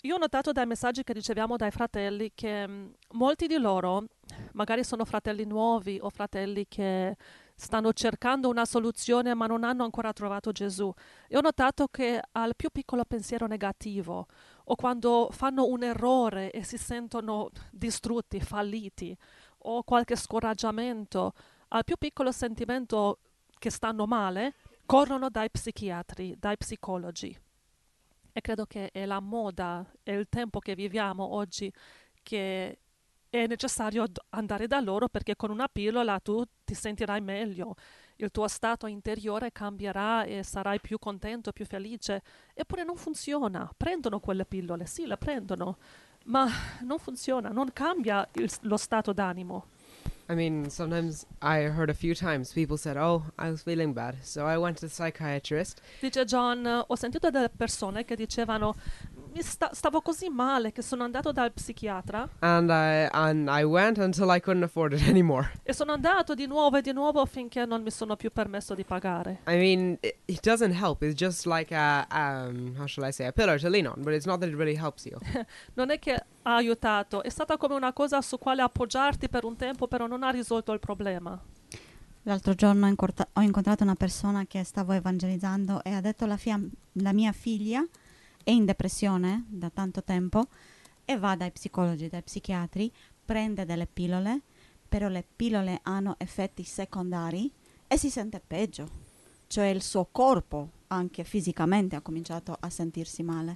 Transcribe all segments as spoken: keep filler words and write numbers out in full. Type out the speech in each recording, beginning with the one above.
Io ho notato dai messaggi che riceviamo dai fratelli che mh, molti di loro magari sono fratelli nuovi o fratelli che stanno cercando una soluzione ma non hanno ancora trovato Gesù. E ho notato che al più piccolo pensiero negativo o quando fanno un errore e si sentono distrutti, falliti o qualche scoraggiamento, al più piccolo sentimento che stanno male, corrono dai psichiatri, dai psicologi. E credo che è la moda, è il tempo che viviamo oggi che è necessario d- andare da loro perché con una pillola tu ti sentirai meglio, il tuo stato interiore cambierà e sarai più contento, più felice. Eppure non funziona. Prendono quelle pillole, sì, le prendono, ma non funziona, non cambia il- lo stato d'animo. I mean, sometimes I heard a few times people said, "Oh, I was feeling bad, so I went to the psychiatrist." Dice John, ho sentito delle persone che dicevano, "Mi sta- stavo così male che sono andato dal psichiatra And I and I went until I couldn't afford it anymore. e sono andato di nuovo e di nuovo finché non mi sono più permesso di pagare." I mean, it, it doesn't help. It's just like a um, how shall I say, a pillar to lean on, but it's not that it really helps you. Non è che ha aiutato, è stata come una cosa su quale appoggiarti per un tempo, però non ha risolto il problema. L'altro giorno ho, incorta- ho incontrato una persona che stavo evangelizzando e ha detto la, fia- la mia figlia è in depressione da tanto tempo e va dai psicologi, dai psichiatri, prende delle pillole, però le pillole hanno effetti secondari e si sente peggio. Cioè il suo corpo, anche fisicamente, ha cominciato a sentirsi male.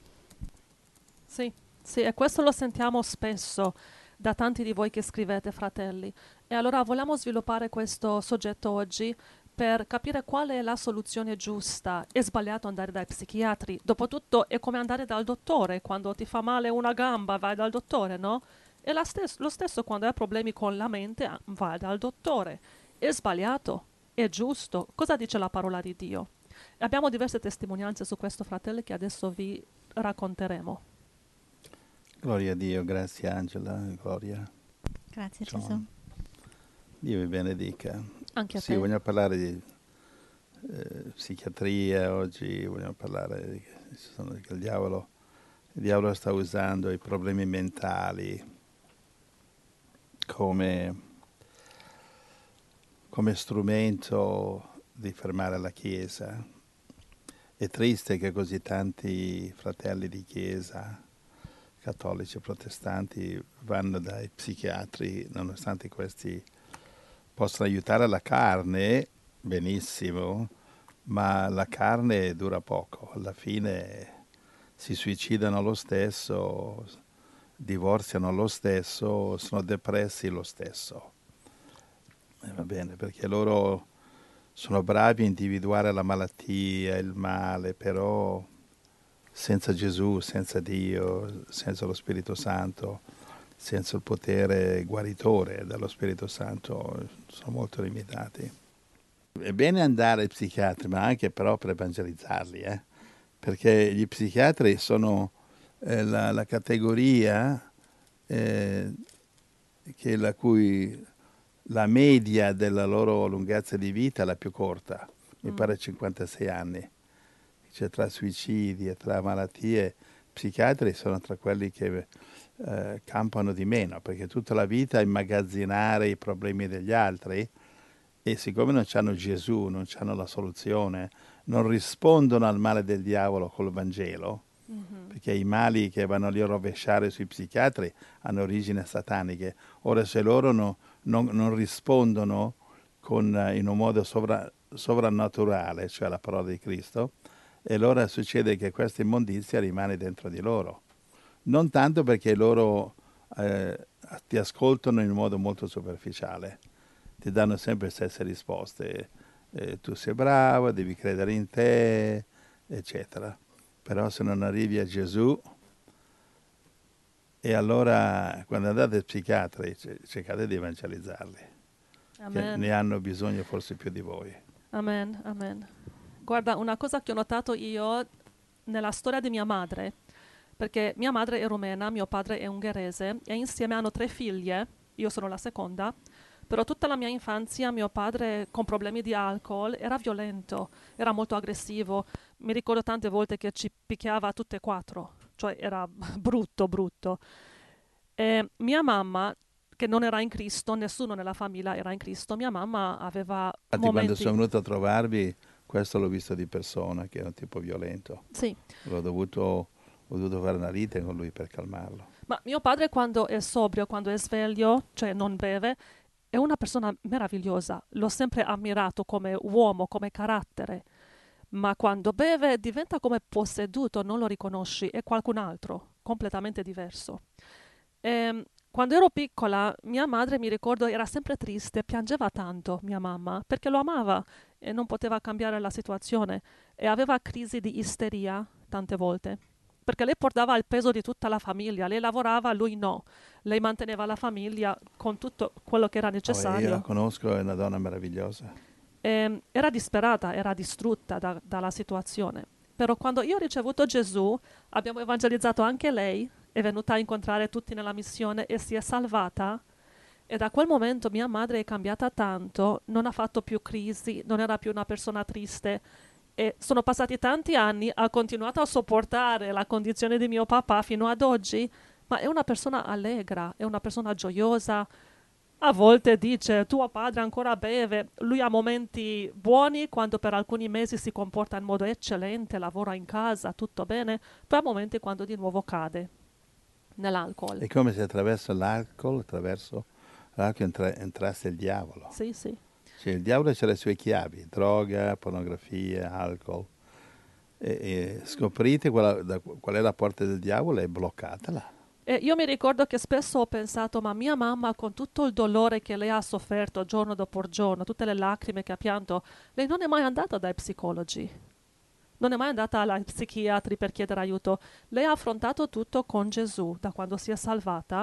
Sì, sì, e questo lo sentiamo spesso da tanti di voi che scrivete, fratelli. E allora vogliamo sviluppare questo soggetto oggi per capire qual è la soluzione giusta. È sbagliato andare dai psichiatri. Dopotutto è come andare dal dottore. Quando ti fa male una gamba vai dal dottore, no? È la stes- lo stesso quando hai problemi con la mente, ah, vai dal dottore. È sbagliato? È giusto? Cosa dice la parola di Dio? E abbiamo diverse testimonianze su questo, fratelli, che adesso vi racconteremo. Gloria a Dio, grazie Angela, Gloria, Grazie Gesù. John. Dio vi benedica. Anche a Sì, te. vogliamo parlare di eh, psichiatria oggi, vogliamo parlare di che ci sono- che il diavolo, il diavolo sta usando i problemi mentali come, come strumento di fermare la Chiesa. È triste che così tanti fratelli di Chiesa, cattolici e protestanti, vanno dai psichiatri, nonostante questi possono aiutare la carne, benissimo, ma la carne dura poco. Alla fine si suicidano lo stesso, divorziano lo stesso, sono depressi lo stesso. E va bene, perché loro sono bravi a individuare la malattia, il male, però senza Gesù, senza Dio, senza lo Spirito Santo, senza il potere guaritore dello Spirito Santo, sono molto limitati. È bene andare ai psichiatri, ma anche però per evangelizzarli, eh? Perché gli psichiatri sono eh, la, la categoria eh, che la cui la media della loro lunghezza di vita è la più corta, mi Mm. pare cinquantasei anni. Cioè tra suicidi e tra malattie, psichiatri sono tra quelli che eh, campano di meno, perché tutta la vita a immagazzinare i problemi degli altri e siccome non hanno Gesù, non hanno la soluzione, non rispondono al male del diavolo col Vangelo, Mhm. perché i mali che vanno lì a rovesciare sui psichiatri hanno origini sataniche. Ora se loro no- non, non rispondono con, eh, in un modo sovra- sovrannaturale, cioè la parola di Cristo, e allora succede che questa immondizia rimane dentro di loro. Non tanto perché loro eh, ti ascoltano in un modo molto superficiale, ti danno sempre le stesse risposte. Eh, tu sei bravo, devi credere in te, eccetera. Però se non arrivi a Gesù, e allora quando andate ai psichiatri c- cercate di evangelizzarli, che Amen. ne hanno bisogno forse più di voi. Amen. Amen. Guarda, una cosa che ho notato io nella storia di mia madre, perché mia madre è rumena, mio padre è ungherese e insieme hanno tre figlie, io sono la seconda, però tutta la mia infanzia mio padre con problemi di alcol era violento, era molto aggressivo, mi ricordo tante volte che ci picchiava tutte e quattro. cioè era brutto, brutto. E mia mamma, che non era in Cristo, nessuno nella famiglia era in Cristo, mia mamma aveva Infatti quando momenti... sono venuto a trovarvi, questo l'ho visto di persona, che era un tipo violento. Sì, L'ho dovuto, ho dovuto fare una lite con lui per calmarlo. ma mio padre quando è sobrio, quando è sveglio, cioè non beve, è una persona meravigliosa. L'ho sempre ammirato come uomo, come carattere. Ma quando beve diventa come posseduto, non lo riconosci, è qualcun altro, completamente diverso. Ehm, quando ero piccola, mia madre, mi ricordo, era sempre triste, piangeva tanto, mia mamma, perché lo amava e non poteva cambiare la situazione e aveva crisi di isteria tante volte. Perché lei portava il peso di tutta la famiglia, lei lavorava, lui no. Lei manteneva la famiglia con tutto quello che era Oh, io la necessario. conosco, è una donna meravigliosa. E era disperata, era distrutta da- dalla situazione. Però quando io ho ricevuto Gesù, abbiamo evangelizzato anche lei, è venuta a incontrare tutti nella missione e si è salvata. E da quel momento mia madre è cambiata tanto, non ha fatto più crisi, non era più una persona triste. E sono passati tanti anni, ha continuato a sopportare la condizione di mio papà fino ad oggi, ma è una persona allegra, è una persona gioiosa. A volte dice, tuo padre ancora beve, lui ha momenti buoni quando per alcuni mesi si comporta in modo eccellente, lavora in casa, tutto bene, poi ha momenti quando di nuovo cade nell'alcol. È come se attraverso l'alcol, attraverso l'alcol entra- entrasse il diavolo. Sì, sì. Cioè, il diavolo ha le sue chiavi, droga, pornografia, alcol. E, e scoprite qual, da- qual è la porta del diavolo e bloccatela. E io mi ricordo che spesso ho pensato, ma mia mamma con tutto il dolore che lei ha sofferto giorno dopo giorno, tutte le lacrime che ha pianto, lei non è mai andata dai psicologi, non è mai andata ai psichiatri per chiedere aiuto. Lei ha affrontato tutto con Gesù da quando si è salvata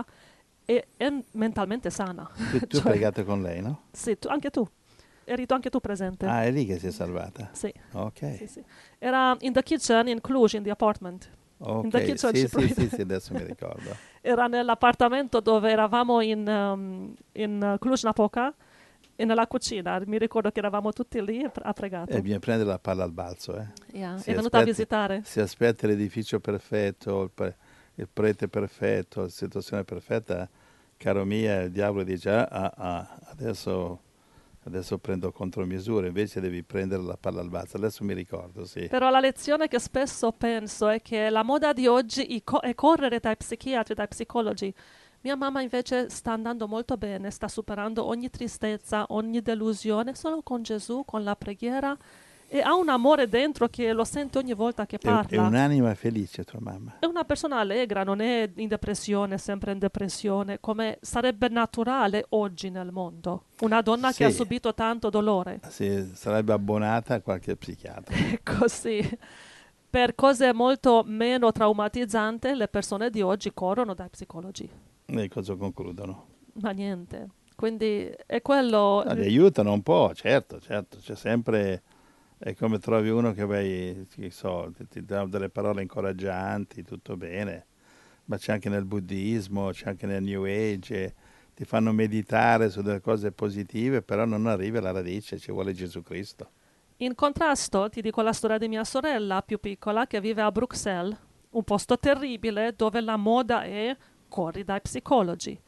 e è mentalmente sana. Tu, tu hai Cioè, pregato con lei, no? sì, tu- anche tu. Eri tu anche tu presente? Ah, è lì che si è salvata? Sì, Ok, sì, sì. Era in the kitchen in Cluj, in the apartment. In the ok, kitchen sì, she sì, prayed. sì, sì, adesso mi ricordo. Era nell'appartamento dove eravamo in, um, in uh, Cluj-Napoca e nella cucina. Mi ricordo che eravamo tutti lì e pre- ha pregato. E bisogna prendere la palla al balzo, eh. Yeah, Si è venuta a aspetti- visitare. Si aspetta l'edificio perfetto, il, pre- il prete perfetto, la situazione perfetta, caro mio, il diavolo dice, ah, ah, ah, adesso, adesso prendo contromisure, invece devi prendere la palla al balzo. Adesso mi ricordo, sì. Però la lezione che spesso penso è che la moda di oggi i co- è correre dai psichiatri, dai psicologi. Mia mamma invece sta andando molto bene, sta superando ogni tristezza, ogni delusione, solo con Gesù, con la preghiera e ha un amore dentro che lo sente ogni volta che È, è parla. un'anima felice tua mamma. È una persona allegra, non è in depressione, sempre in depressione, come sarebbe naturale oggi nel mondo. Una donna che ha Sì. subito tanto dolore. Si sarebbe abbonata a qualche psichiatra. Così. Per cose molto meno traumatizzanti, le persone di oggi corrono dai psicologi. E cosa concludono? Ma niente. Quindi è quello. No, li aiutano un po', certo, certo. C'è sempre... È come trovi uno che vai, che so, ti, ti dà delle parole incoraggianti, tutto bene, ma c'è anche nel buddismo, c'è anche nel New Age, ti fanno meditare su delle cose positive, però non arrivi alla radice, ci vuole Gesù Cristo. In contrasto, ti dico la storia di mia sorella più piccola che vive a Bruxelles, un posto terribile dove la moda è corri dai psicologi.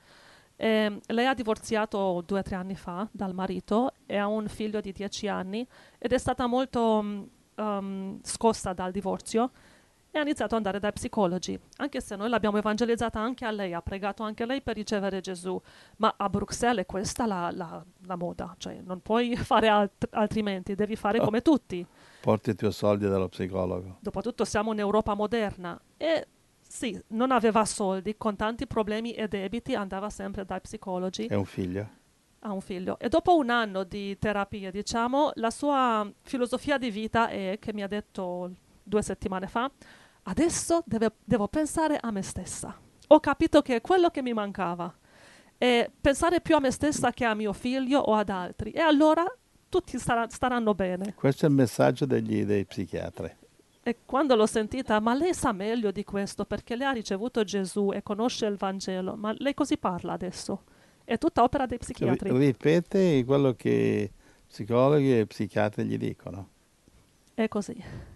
E lei ha divorziato due o tre anni fa dal marito e ha un figlio di dieci anni ed è stata molto um, um, scossa dal divorzio e ha iniziato ad andare dai psicologi, anche se noi l'abbiamo evangelizzata anche a lei, ha pregato anche lei per ricevere Gesù, ma a Bruxelles è questa la, la, la moda, cioè non puoi fare alt- altrimenti, devi fare Oh. come tutti. Porti i tuoi soldi dallo psicologo. Dopotutto siamo in Europa moderna e sì, non aveva soldi, con tanti problemi e debiti andava sempre dai psicologi. È un figlio? Ha un figlio e dopo un anno di terapia, diciamo, la sua filosofia di vita è, che mi ha detto due settimane fa, adesso deve- devo pensare a me stessa. Ho capito che è quello che mi mancava, e pensare più a me stessa che a mio figlio o ad altri, e allora tutti starà- staranno bene. Questo è il messaggio degli, dei psichiatri. E quando l'ho sentita, ma lei sa meglio di questo perché lei ha ricevuto Gesù e conosce il Vangelo, ma lei così parla adesso. È tutta opera dei psichiatri. Ri- Ripete quello che psicologi e psichiatri gli dicono. È così.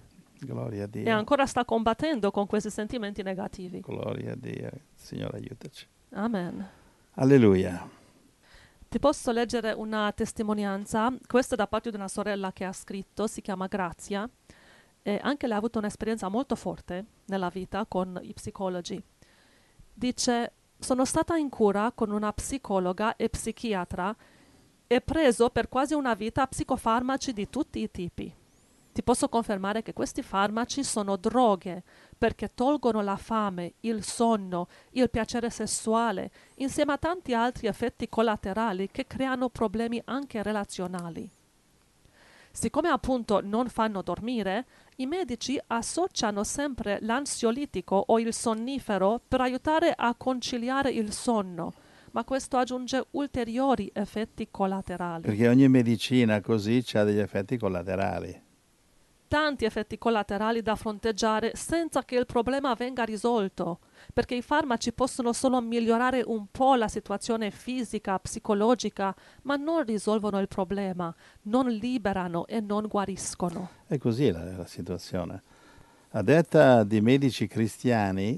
Gloria a Dio. e ancora sta combattendo con questi sentimenti negativi. Gloria a Dio. Signore, aiutaci. Amen. Alleluia. Ti posso leggere una testimonianza, questa è da parte di una sorella che ha scritto, si chiama Grazia, e anche lei ha avuto un'esperienza molto forte nella vita con i psicologi. Dice, sono stata in cura con una psicologa e psichiatra e preso per quasi una vita psicofarmaci di tutti i tipi. Ti posso confermare che questi farmaci sono droghe perché tolgono la fame, il sonno, il piacere sessuale, insieme a tanti altri effetti collaterali che creano problemi anche relazionali. Siccome appunto non fanno dormire, i medici associano sempre l'ansiolitico o il sonnifero per aiutare a conciliare il sonno, ma questo aggiunge ulteriori effetti collaterali. Perché ogni medicina così ha degli effetti collaterali. Tanti effetti collaterali da fronteggiare senza che il problema venga risolto, perché i farmaci possono solo migliorare un po' la situazione fisica, psicologica, ma non risolvono il problema, non liberano e non guariscono. È così la, la situazione. A detta di medici cristiani,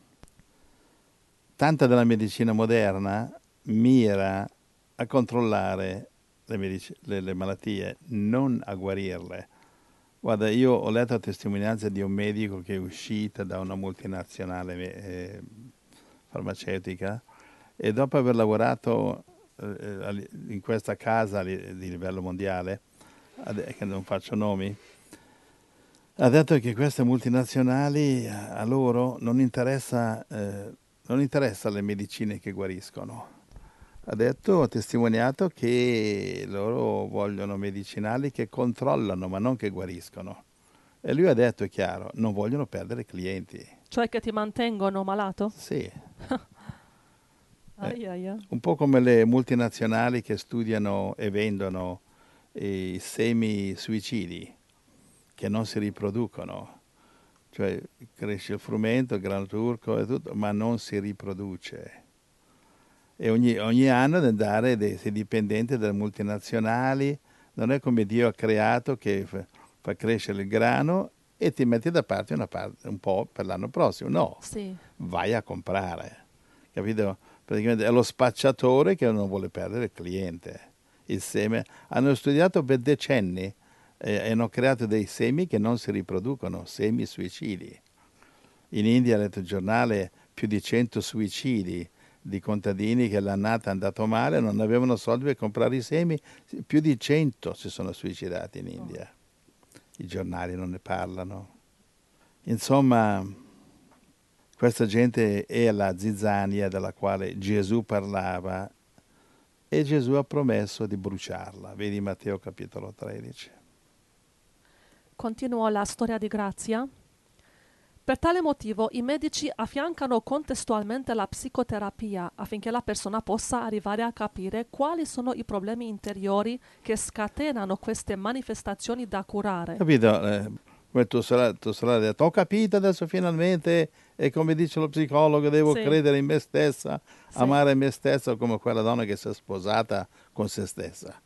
tanta della medicina moderna mira a controllare le, medici- le, le malattie, non a guarirle. Guarda, io ho letto la testimonianza di un medico che è uscita da una multinazionale eh, farmaceutica e dopo aver lavorato eh, in questa casa di livello mondiale, che non faccio nomi, ha detto che queste multinazionali a loro non interessa, eh, non interessa le medicine che guariscono. Ha detto, ha testimoniato che loro vogliono medicinali che controllano ma non che guariscono. E lui ha detto, è chiaro, non vogliono perdere clienti. Cioè che ti mantengono malato? Sì. Ai, ai, ai. Un po' come le multinazionali che studiano e vendono i semi suicidi che non si riproducono. Cioè cresce il frumento, il grano turco e tutto, ma non si riproduce. E ogni, ogni anno ad andare dei, sei dipendente dalle multinazionali, non è come Dio ha creato che fa, fa crescere il grano e ti metti da parte una parte un po' per l'anno prossimo. No, Sì. vai a comprare, capito? Praticamente è lo spacciatore che non vuole perdere il cliente. Il seme, hanno studiato per decenni e hanno creato dei semi che non si riproducono, semi suicidi. In India, ha letto il giornale, più di cento suicidi di contadini che l'annata è andato male, non avevano soldi per comprare i semi, più di cento si sono suicidati in India. I giornali non ne parlano. Insomma, questa gente è la zizzania della quale Gesù parlava e Gesù ha promesso di bruciarla. Vedi Matteo capitolo tredici. Continuo la storia di Grazia. Per tale motivo i medici affiancano contestualmente la psicoterapia affinché la persona possa arrivare a capire quali sono i problemi interiori che scatenano queste manifestazioni da curare. Capito? Eh, come tua sorella, tua sorella ha detto, ho capito adesso finalmente, e come dice lo psicologo, devo Sì. credere in me stessa, Sì. amare me stessa, come quella donna che si è sposata con se stessa.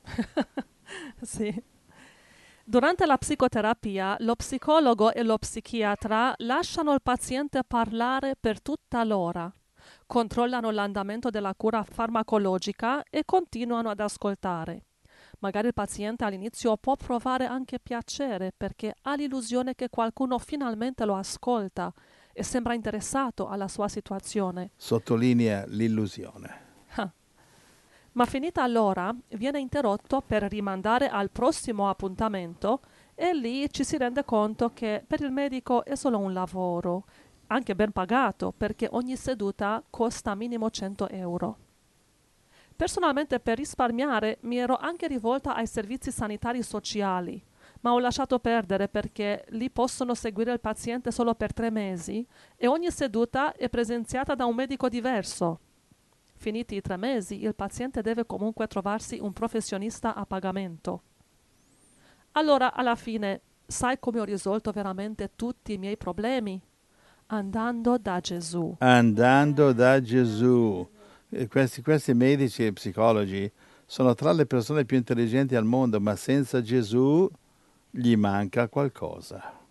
Sì. Durante la psicoterapia, lo psicologo e lo psichiatra lasciano il paziente parlare per tutta l'ora, controllano l'andamento della cura farmacologica e continuano ad ascoltare. Magari il paziente all'inizio può provare anche piacere perché ha l'illusione che qualcuno finalmente lo ascolta e sembra interessato alla sua situazione. Sottolinea l'illusione. Ah. Ma finita l'ora viene interrotto per rimandare al prossimo appuntamento e lì ci si rende conto che per il medico è solo un lavoro, anche ben pagato, perché ogni seduta costa minimo cento euro. Personalmente per risparmiare mi ero anche rivolta ai servizi sanitari sociali, ma ho lasciato perdere perché lì possono seguire il paziente solo per tre mesi e ogni seduta è presenziata da un medico diverso. Finiti i tre mesi, il paziente deve comunque trovarsi un professionista a pagamento. Allora, alla fine, sai come ho risolto veramente tutti i miei problemi? Andando da Gesù. Andando da Gesù. E questi, questi medici e psicologi sono tra le persone più intelligenti al mondo, ma senza Gesù gli manca qualcosa.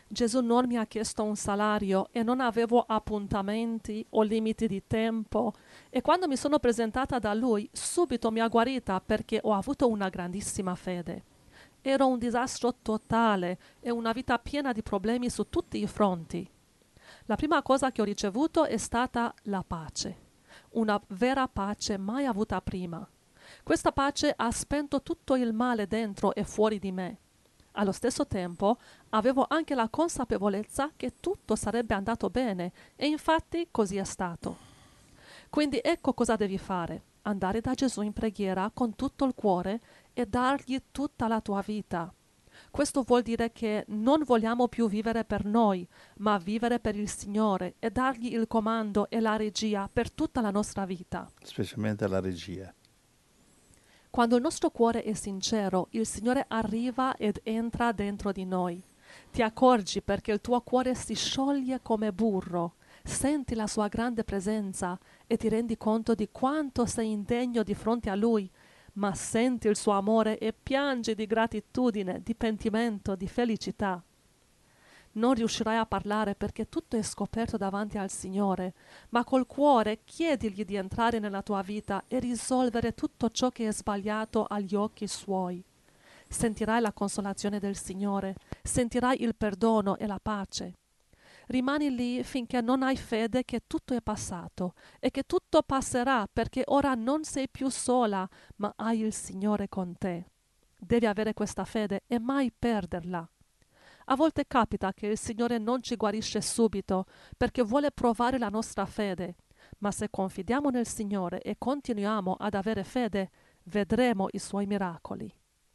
Gesù non mi ha chiesto un salario e non avevo appuntamenti o limiti di tempo. E quando mi sono presentata da Lui, subito mi ha guarita perché ho avuto una grandissima fede. Ero un disastro totale e una vita piena di problemi su tutti i fronti. La prima cosa che ho ricevuto è stata la pace, una vera pace mai avuta prima. Questa pace ha spento tutto il male dentro e fuori di me. Allo stesso tempo avevo anche la consapevolezza che tutto sarebbe andato bene e infatti così è stato. Quindi ecco cosa devi fare: andare da Gesù in preghiera con tutto il cuore e dargli tutta la tua vita. Questo vuol dire che non vogliamo più vivere per noi, ma vivere per il Signore e dargli il comando e la regia per tutta la nostra vita. Specialmente la regia. Quando il nostro cuore è sincero, il Signore arriva ed entra dentro di noi. Ti accorgi perché il tuo cuore si scioglie come burro, senti la sua grande presenza e ti rendi conto di quanto sei indegno di fronte a Lui, ma senti il suo amore e piangi di gratitudine, di pentimento, di felicità. Non riuscirai a parlare perché tutto è scoperto davanti al Signore, ma col cuore chiedigli di entrare nella tua vita e risolvere tutto ciò che è sbagliato agli occhi suoi. Sentirai la consolazione del Signore, sentirai il perdono e la pace. Rimani lì finché non hai fede che tutto è passato e che tutto passerà, perché ora non sei più sola, ma hai il Signore con te. Devi avere questa fede e mai perderla. A volte capita che il Signore non ci guarisce subito perché vuole provare la nostra fede, ma se confidiamo nel Signore e continuiamo ad avere fede, vedremo i Suoi miracoli.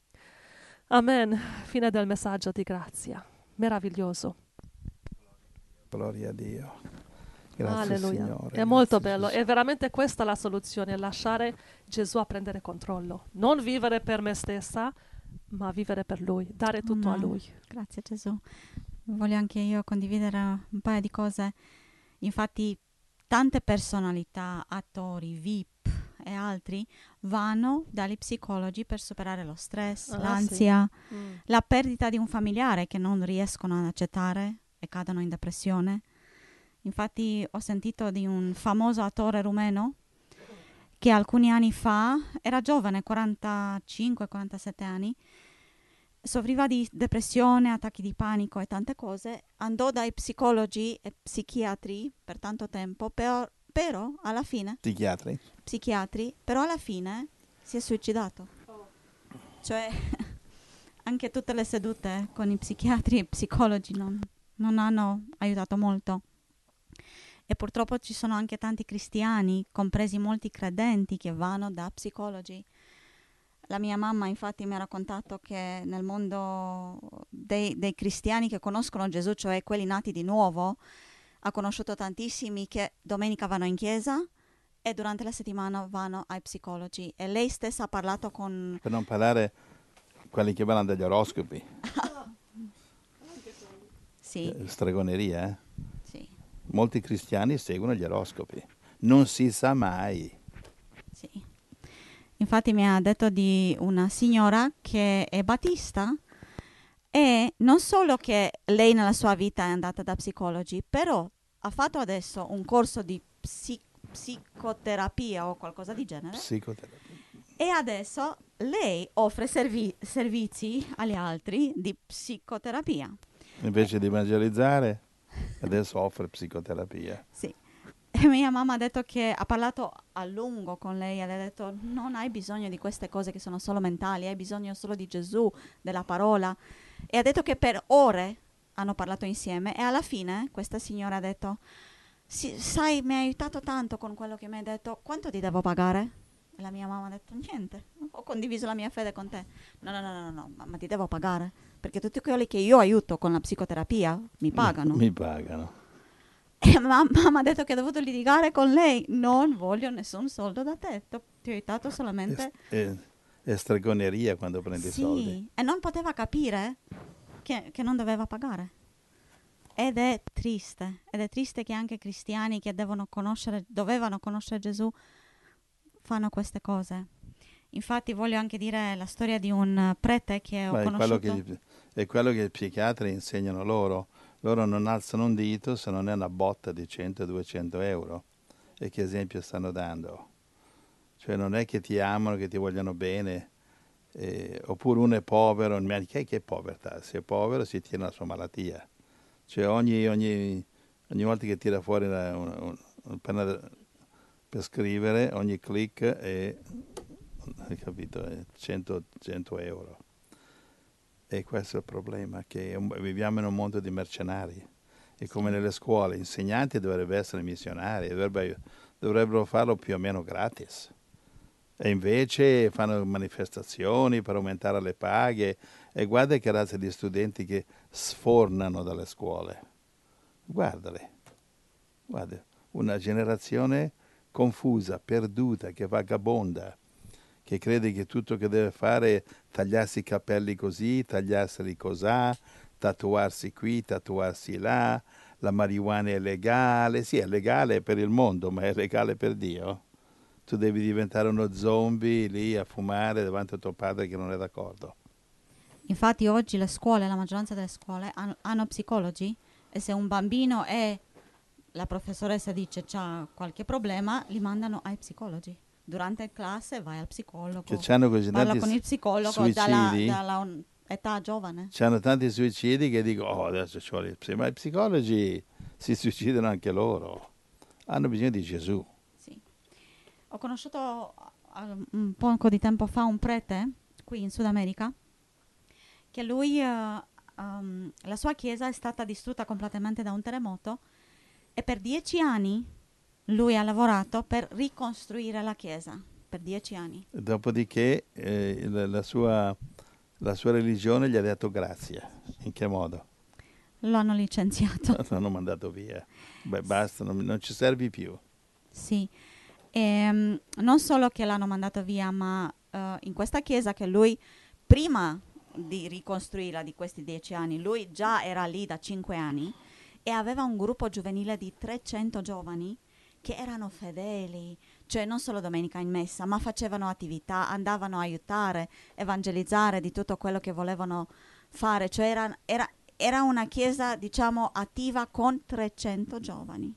Amen. Fine del messaggio di grazia. Meraviglioso. Gloria a Dio. Grazie Alleluia. Signore. È molto Grazie, bello. Gesù. È veramente questa la soluzione: lasciare Gesù a prendere controllo. Non vivere per me stessa, ma vivere per Lui, dare tutto a Amen. Lui. Grazie Gesù. Voglio anche io condividere un paio di cose. Infatti tante personalità, attori, V I P e altri vanno dagli psicologi per superare lo stress, Ah, l'ansia, sì. Mm. la perdita di un familiare che non riescono ad accettare e cadono in depressione. Infatti ho sentito di un famoso attore rumeno che alcuni anni fa, era giovane, quarantacinque quarantasette anni, soffriva di depressione, attacchi di panico e tante cose, andò dai psicologi e psichiatri per tanto tempo, però, però alla fine, Psichiatri? psichiatri, però alla fine si è suicidato. Cioè, anche tutte le sedute con i psichiatri e psicologi non, non hanno aiutato molto. E purtroppo ci sono anche tanti cristiani, compresi molti credenti, che vanno da psicologi. La mia mamma infatti mi ha raccontato che nel mondo dei, dei cristiani che conoscono Gesù, cioè quelli nati di nuovo, ha conosciuto tantissimi che domenica vanno in chiesa e durante la settimana vanno ai psicologi. E lei stessa ha parlato con... Per non parlare quelli che vanno dagli oroscopi. Sì, Eh, Stregoneria, eh? sì, Molti cristiani seguono gli oroscopi. Non si sa mai. sì. Infatti mi ha detto di una signora che è battista e non solo che lei nella sua vita è andata da psicologi, però ha fatto adesso un corso di psi- psicoterapia o qualcosa di genere Psicoterapia. e adesso lei offre servi- servizi agli altri di psicoterapia. Invece di evangelizzare, adesso offre psicoterapia. Sì. E mia mamma ha detto che ha parlato a lungo con lei, ha detto non hai bisogno di queste cose che sono solo mentali, hai bisogno solo di Gesù, della parola. E ha detto che per ore hanno parlato insieme e alla fine questa signora ha detto sì, sai, mi hai aiutato tanto con quello che mi hai detto, quanto ti devo pagare? E la mia mamma ha detto niente, ho condiviso la mia fede con te. No, no, no, no, no, ma, ma ti devo pagare, perché tutti quelli che io aiuto con la psicoterapia mi pagano. Mi pagano. E mam- mamma ha detto che ha dovuto litigare con lei. Non voglio nessun soldo da te. T'ho- Ti ho aiutato solamente. È, è- è stregoneria quando prendi Sì, soldi. e non poteva capire che, che non doveva pagare. Ed è triste. Ed è triste che anche cristiani che devono conoscere, dovevano conoscere Gesù fanno queste cose. Infatti voglio anche dire la storia di un prete che ho Ma è quello conosciuto. che, gli- è quello che i psichiatri insegnano loro. loro non alzano un dito se non è una botta di cento duecento euro. E che esempio stanno dando? Cioè non è che ti amano, che ti vogliono bene, eh, oppure uno è povero, che è, che è povertà? Se è povero si tiene la sua malattia. Cioè ogni, ogni, ogni volta che tira fuori una, una, una, una penna per scrivere, ogni click è, hai capito, è cento, cento euro. E questo è il problema, che un, viviamo in un mondo di mercenari. E come nelle scuole, insegnanti dovrebbero essere missionari, dovrebbero, dovrebbero farlo più o meno gratis. E invece fanno manifestazioni per aumentare le paghe. E guarda che razza di studenti che sfornano dalle scuole. Guardali. Guarda, una generazione confusa, perduta, che vagabonda, che crede che tutto che deve fare è tagliarsi i capelli così, tagliarseli cosà, tatuarsi qui, tatuarsi là, la marijuana è legale, sì è legale per il mondo, ma è legale per Dio? Tu devi diventare uno zombie lì a fumare davanti a tuo padre che non è d'accordo. Infatti oggi le scuole, la maggioranza delle scuole hanno, hanno psicologi, e se un bambino e la professoressa dice c'ha qualche problema, li mandano ai psicologi. Durante la classe vai al psicologo, Che c'hanno così parla tanti con il psicologo dalla, suicidi. dalla un- età giovane. C'hanno tanti suicidi che dico, oh adesso ci vuole il psi-". Ma i psicologi si suicidano anche loro. Hanno bisogno di Gesù. Sì. Ho conosciuto uh, un poco di tempo fa un prete qui in Sud America, che lui, uh, um, la sua chiesa è stata distrutta completamente da un terremoto, e per dieci anni lui ha lavorato per ricostruire la chiesa, per dieci anni. Dopodiché eh, la, la sua, la sua religione gli ha detto grazie. In che modo? Lo hanno licenziato. L'hanno mandato via. Beh, basta, non, non ci servi più. Sì. E, um, non solo che l'hanno mandato via, ma uh, in questa chiesa che lui, prima di ricostruirla di questi dieci anni, lui già era lì da cinque anni e aveva un gruppo giovanile di trecento giovani che erano fedeli, cioè non solo domenica in messa, ma facevano attività, andavano a aiutare, evangelizzare di tutto quello che volevano fare, cioè era, era, era una chiesa, diciamo, attiva con trecento giovani.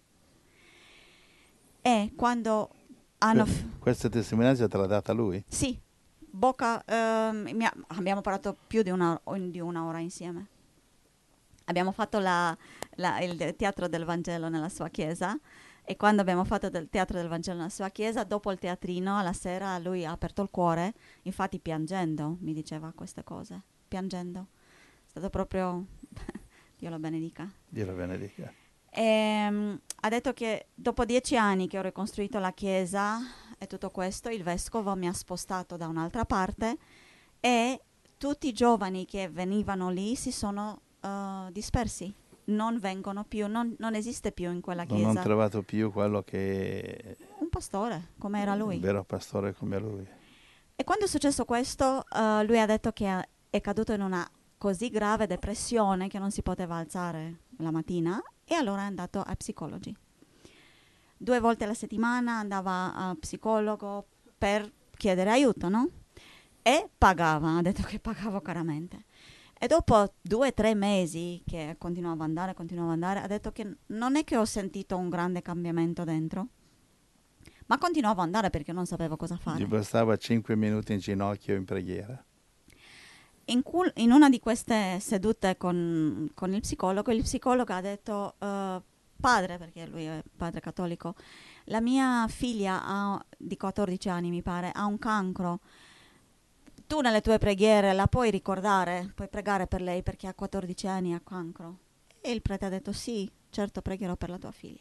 E quando hanno... Que- f- questa testimonianza te l'ha data lui? sì, Bocca, ehm, mi ha- abbiamo parlato più di una, di una ora insieme. Abbiamo fatto la- la- il teatro del Vangelo nella sua chiesa, e quando abbiamo fatto del teatro del Vangelo nella sua chiesa, dopo il teatrino, alla sera lui ha aperto il cuore, infatti piangendo mi diceva queste cose, piangendo. È stato proprio, Dio lo benedica. Dio la benedica. Ehm, ha detto che dopo dieci anni che ho ricostruito la chiesa e tutto questo, il vescovo mi ha spostato da un'altra parte e tutti i giovani che venivano lì si sono uh, dispersi, non vengono più, non, non esiste più in quella Non chiesa ho trovato più quello che un pastore come era lui. un vero pastore come lui. E quando è successo questo, uh, lui ha detto che è- è caduto in una così grave depressione che non si poteva alzare la mattina, e allora è andato a psicologi. Due volte alla settimana andava a psicologo per chiedere aiuto, no? E pagava, ha detto che pagava caramente. E dopo due o tre mesi che continuava ad andare, continuava ad andare, ha detto che non è che ho sentito un grande cambiamento dentro, ma continuavo ad andare perché non sapevo cosa fare. Gli bastava cinque minuti in ginocchio in preghiera. In, cul- in una di queste sedute con, con il psicologo, il psicologo ha detto, eh, padre, perché lui è padre cattolico, la mia figlia ha, di quattordici anni mi pare, ha un cancro. Tu nelle tue preghiere la puoi ricordare, puoi pregare per lei perché ha quattordici anni e ha cancro. E il prete ha detto sì, certo pregherò per la tua figlia.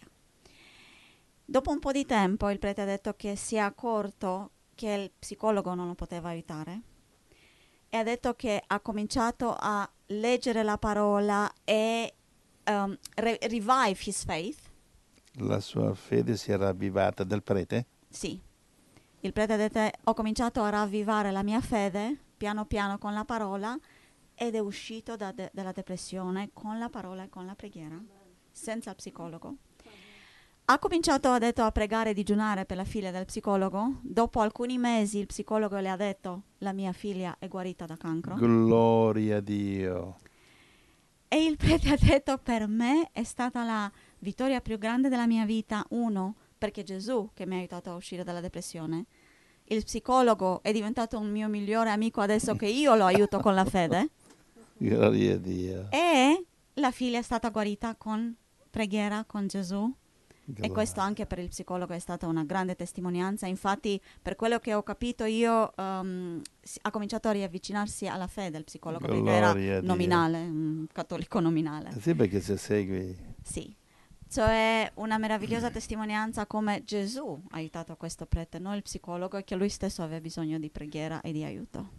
Dopo un po' di tempo il prete ha detto che si è accorto che il psicologo non lo poteva aiutare, e ha detto che ha cominciato a leggere la parola e um, re- revive his faith. La sua fede si è ravvivata del prete? Sì, il prete ha detto ho cominciato a ravvivare la mia fede piano piano con la parola, ed è uscito da de- dalla depressione con la parola e con la preghiera, senza il psicologo. Ha cominciato, ha detto, a pregare e digiunare per la figlia del psicologo. Dopo alcuni mesi il psicologo le ha detto la mia figlia è guarita da cancro. Gloria a Dio. E il prete ha detto, per me è stata la vittoria più grande della mia vita, uno, perché Gesù che mi ha aiutato a uscire dalla depressione, il psicologo è diventato un mio migliore amico adesso che io lo aiuto con la fede, Gloria a Dio. e la figlia è stata guarita con preghiera con Gesù. E questo anche per il psicologo è stata una grande testimonianza. Infatti, per quello che ho capito io, um, si- ha cominciato a riavvicinarsi alla fede il psicologo, perché Gloria a era Dio. nominale, un cattolico nominale. Sì, perché se segui... Sì. Cioè una meravigliosa testimonianza come Gesù ha aiutato questo prete, non il psicologo, e che lui stesso aveva bisogno di preghiera e di aiuto.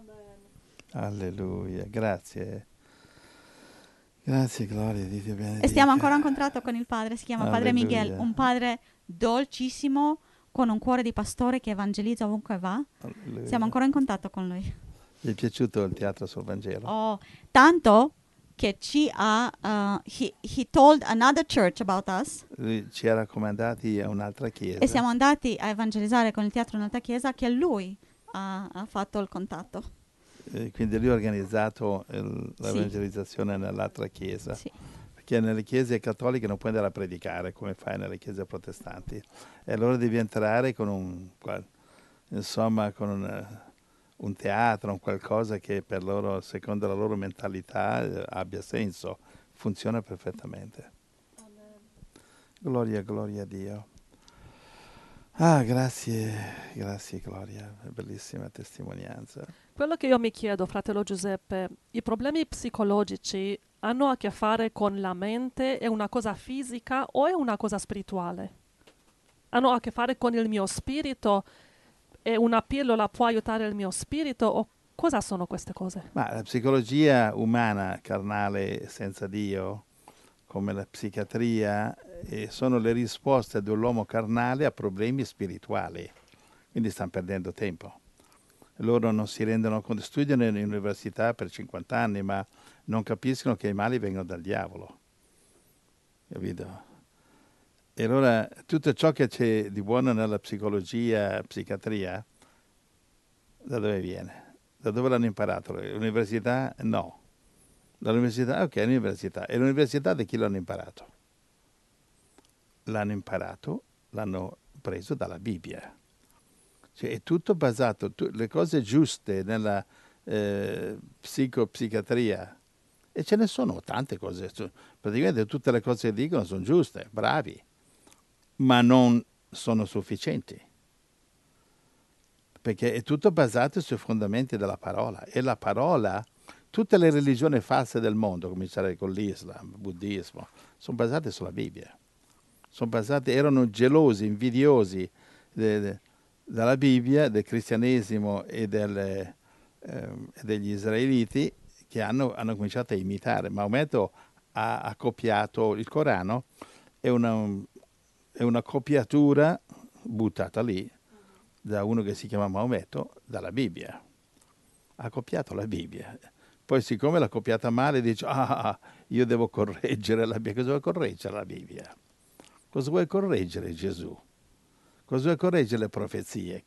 Alleluia, grazie. Grazie, Gloria, di Dio benedica. E stiamo ancora in contatto con il padre, si chiama Padre Alleluia. Miguel, un padre dolcissimo, con un cuore di pastore che evangelizza ovunque va. Alleluia. Siamo ancora in contatto con lui. Gli è piaciuto il teatro sul Vangelo? Oh, tanto che ci ha, uh, he, he told another church about us, Lui ci ha raccomandati a un'altra chiesa. e siamo andati a evangelizzare con il teatro in un'altra chiesa che lui ha, ha fatto il contatto. Eh, quindi lui ha organizzato il- Sì. l'evangelizzazione nell'altra chiesa. Sì. Perché nelle chiese cattoliche non puoi andare a predicare come fai nelle chiese protestanti. E allora devi entrare con un, qual- insomma, con un, un teatro, un qualcosa che per loro, secondo la loro mentalità, eh, abbia senso. Funziona perfettamente. Gloria, gloria a Dio. Ah, grazie, grazie Gloria, bellissima testimonianza. Quello che io mi chiedo, fratello Giuseppe, i problemi psicologici hanno a che fare con la mente? È una cosa fisica o è una cosa spirituale? Hanno a che fare con il mio spirito? E una pillola può aiutare il mio spirito? O cosa sono queste cose? Ma la psicologia umana, carnale, senza Dio, come la psichiatria, eh, sono le risposte dell'uomo carnale a problemi spirituali. Quindi stanno perdendo tempo. Loro non si rendono conto, studiano in università per cinquanta anni, ma non capiscono che i mali vengono dal diavolo. Capito? E allora tutto ciò che c'è di buono nella psicologia, psichiatria, da dove viene? Da dove l'hanno imparato? L'università? No. Dall'università? Ok, l'università. E l'università di chi l'hanno imparato? L'hanno imparato, l'hanno preso dalla Bibbia. Cioè è tutto basato, tu, le cose giuste nella eh, psicopsichiatria, e ce ne sono tante cose, praticamente tutte le cose che dicono sono giuste, bravi, ma non sono sufficienti, perché è tutto basato sui fondamenti della parola, e la parola, tutte le religioni false del mondo, cominciare con l'Islam, il buddismo, sono basate sulla Bibbia, sono basate, erano gelosi, invidiosi de, de, dalla Bibbia, del cristianesimo e del, eh, degli israeliti, che hanno, hanno cominciato a imitare. Maometto ha, ha copiato il Corano, è una, è una copiatura buttata lì da uno che si chiama Maometto, dalla Bibbia. Ha copiato la Bibbia. Poi siccome l'ha copiata male dice, ah, io devo correggere la Bibbia. Cosa vuoi correggere la Bibbia? Cosa vuoi correggere Gesù? Cosa vuoi correggere le profezie?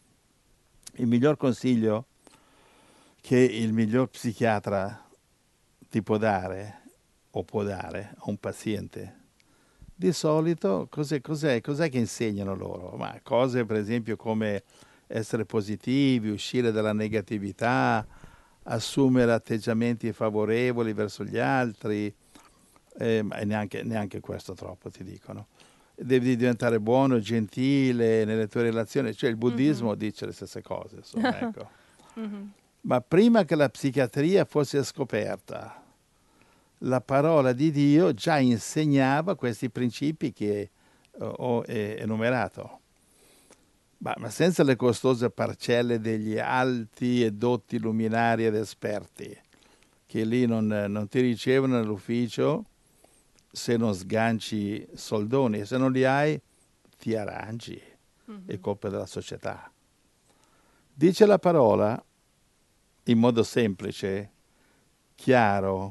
Il miglior consiglio che il miglior psichiatra ti può dare o può dare a un paziente, di solito cos'è, cos'è, cos'è che insegnano loro? Ma cose per esempio come essere positivi, uscire dalla negatività, assumere atteggiamenti favorevoli verso gli altri, eh, ma neanche, neanche questo troppo ti dicono. Devi diventare buono, gentile nelle tue relazioni, cioè il buddismo mm-hmm. dice le stesse cose, insomma, ecco. mm-hmm. Ma prima che la psichiatria fosse scoperta, la parola di Dio già insegnava questi principi che uh, ho enumerato. Ma, ma senza le costose parcelle degli alti e dotti luminari ed esperti, che lì non, non ti ricevono nell'ufficio se non sganci soldoni, e se non li hai ti arrangi, mm-hmm. è colpa della società. Dice la parola in modo semplice, chiaro,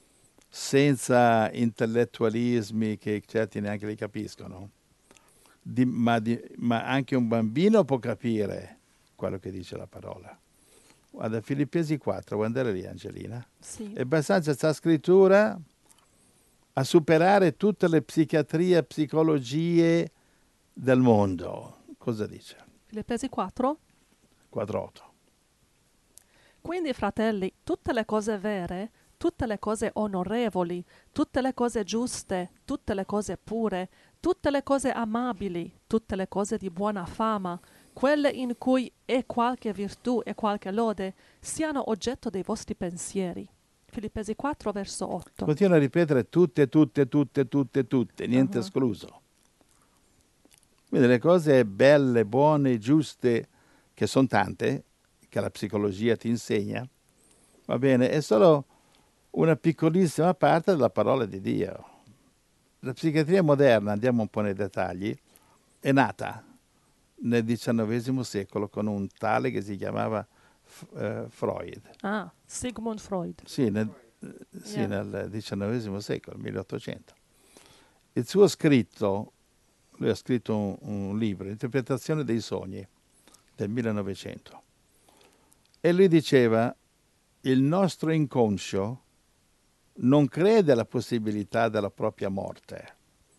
senza intellettualismi che certi neanche li capiscono, di, ma, di, ma anche un bambino può capire quello che dice la parola. Guarda, Filippesi quattro, vuoi andare lì Angelina? Sì. È abbastanza sta scrittura a superare tutte le psichiatrie, psicologie del mondo. Cosa dice? Filippesi quattro. quattro otto. Quindi, fratelli, tutte le cose vere, tutte le cose onorevoli, tutte le cose giuste, tutte le cose pure, tutte le cose amabili, tutte le cose di buona fama, quelle in cui è qualche virtù e qualche lode, siano oggetto dei vostri pensieri. Filippesi quattro, verso otto. Continua a ripetere tutte, tutte, tutte, tutte, tutte, niente Uh-huh. escluso. Quindi le cose belle, buone, giuste, che sono tante, che la psicologia ti insegna, va bene, è solo una piccolissima parte della parola di Dio. La psichiatria moderna, andiamo un po' nei dettagli, è nata nel diciannovesimo secolo con un tale che si chiamava uh, Freud. Ah, Sigmund Freud. Sì, nel, sì, Yeah. nel diciannovesimo secolo, milleottocento. Il suo scritto, lui ha scritto un, un libro, Interpretazione dei sogni, del millenovecento. E lui diceva, il nostro inconscio non crede alla possibilità della propria morte.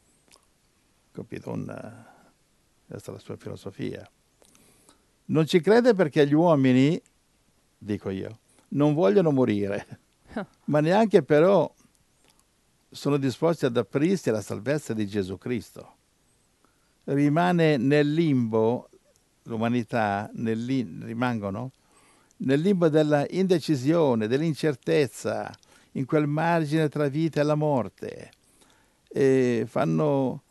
Capito? Un, questa è la sua filosofia. Non ci crede perché gli uomini, dico io, non vogliono morire, ma neanche però sono disposti ad aprirsi alla salvezza di Gesù Cristo. Rimane nel limbo, l'umanità, nel li, rimangono nel limbo della indecisione, dell'incertezza, in quel margine tra vita e la morte. E fanno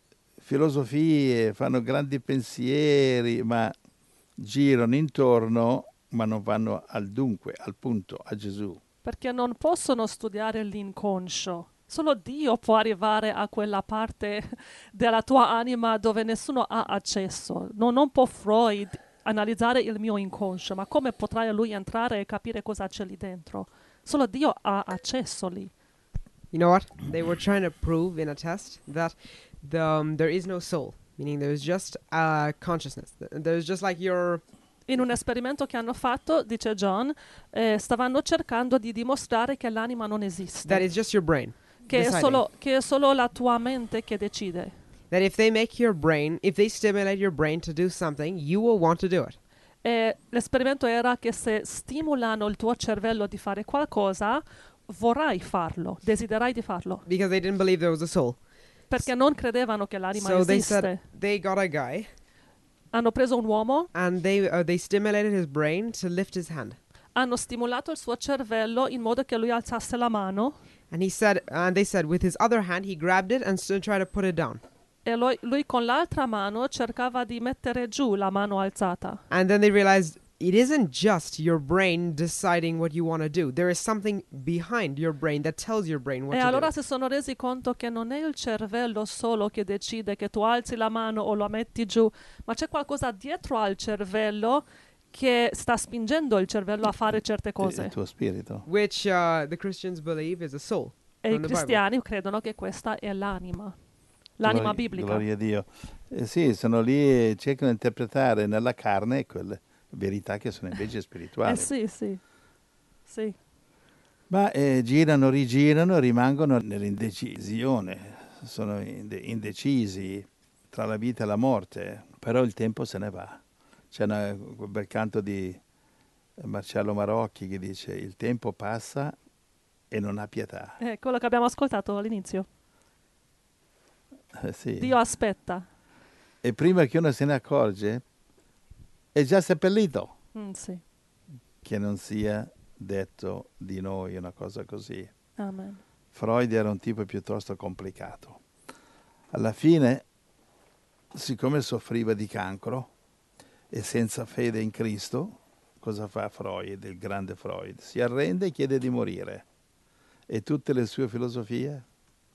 filosofie, fanno grandi pensieri, ma girano intorno, ma non vanno al dunque, al punto, a Gesù. Perché non possono studiare l'inconscio. Solo Dio può arrivare a quella parte della tua anima dove nessuno ha accesso. No, non può Freud analizzare il mio inconscio, ma come potrai lui entrare e capire cosa c'è lì dentro? Solo Dio ha accesso lì. You know what? They were trying to prove in a test that the, um, there is no soul, meaning there's just uh, consciousness. Th- There's just like your... In un esperimento che hanno fatto, dice John, eh, stavano cercando di dimostrare che l'anima non esiste. That it's just your brain. che è, deciding. solo, che è solo la tua mente che decide. That if they make your brain, if they stimulate your brain to do something, you will want to do it. E l'esperimento era che se stimolano il tuo cervello di fare qualcosa, vorrai farlo, desiderai di farlo, Because they didn't believe there was a soul. perché non credevano che l'anima So they esiste. said they got a guy Hanno preso un uomo, and they uh, they stimulated his brain to lift his hand. hanno stimolato il suo cervello in modo che lui alzasse la mano And he said, and they said, with his other hand, he grabbed it and stood tried to put it down. e lui, lui con l'altra mano cercava di mettere giù la mano alzata. And then they realized it isn't just your brain deciding what you want to do. There is something behind your brain that tells your brain what E to allora do. si sono resi conto che non è il cervello solo che decide che tu alzi la mano o la metti giù, ma c'è qualcosa dietro al cervello che sta spingendo il cervello a fare certe Il cose. tuo spirito. Which uh, the Christians believe is a soul. E i from the Bible. cristiani credono che questa è l'anima, l'anima Gloria- biblica. Gloria a Dio. Eh, sì, sono lì e cercano di interpretare nella carne quelle verità che sono invece spirituali. Eh sì, sì, sì. Ma eh, girano, rigirano, rimangono nell'indecisione, sono inde- indecisi tra la vita e la morte, però il tempo se ne va. C'è una- quel bel canto di Marcello Marocchi che dice il tempo passa e non ha pietà. È quello che abbiamo ascoltato all'inizio. Eh, sì. Dio aspetta. E prima che uno se ne accorge è già seppellito. Mm, sì. Che non sia detto di noi una cosa così. Amen. Freud era un tipo piuttosto complicato. Alla fine, siccome soffriva di cancro e senza fede in Cristo, cosa fa Freud, il grande Freud? Si arrende e chiede di morire. E tutte le sue filosofie?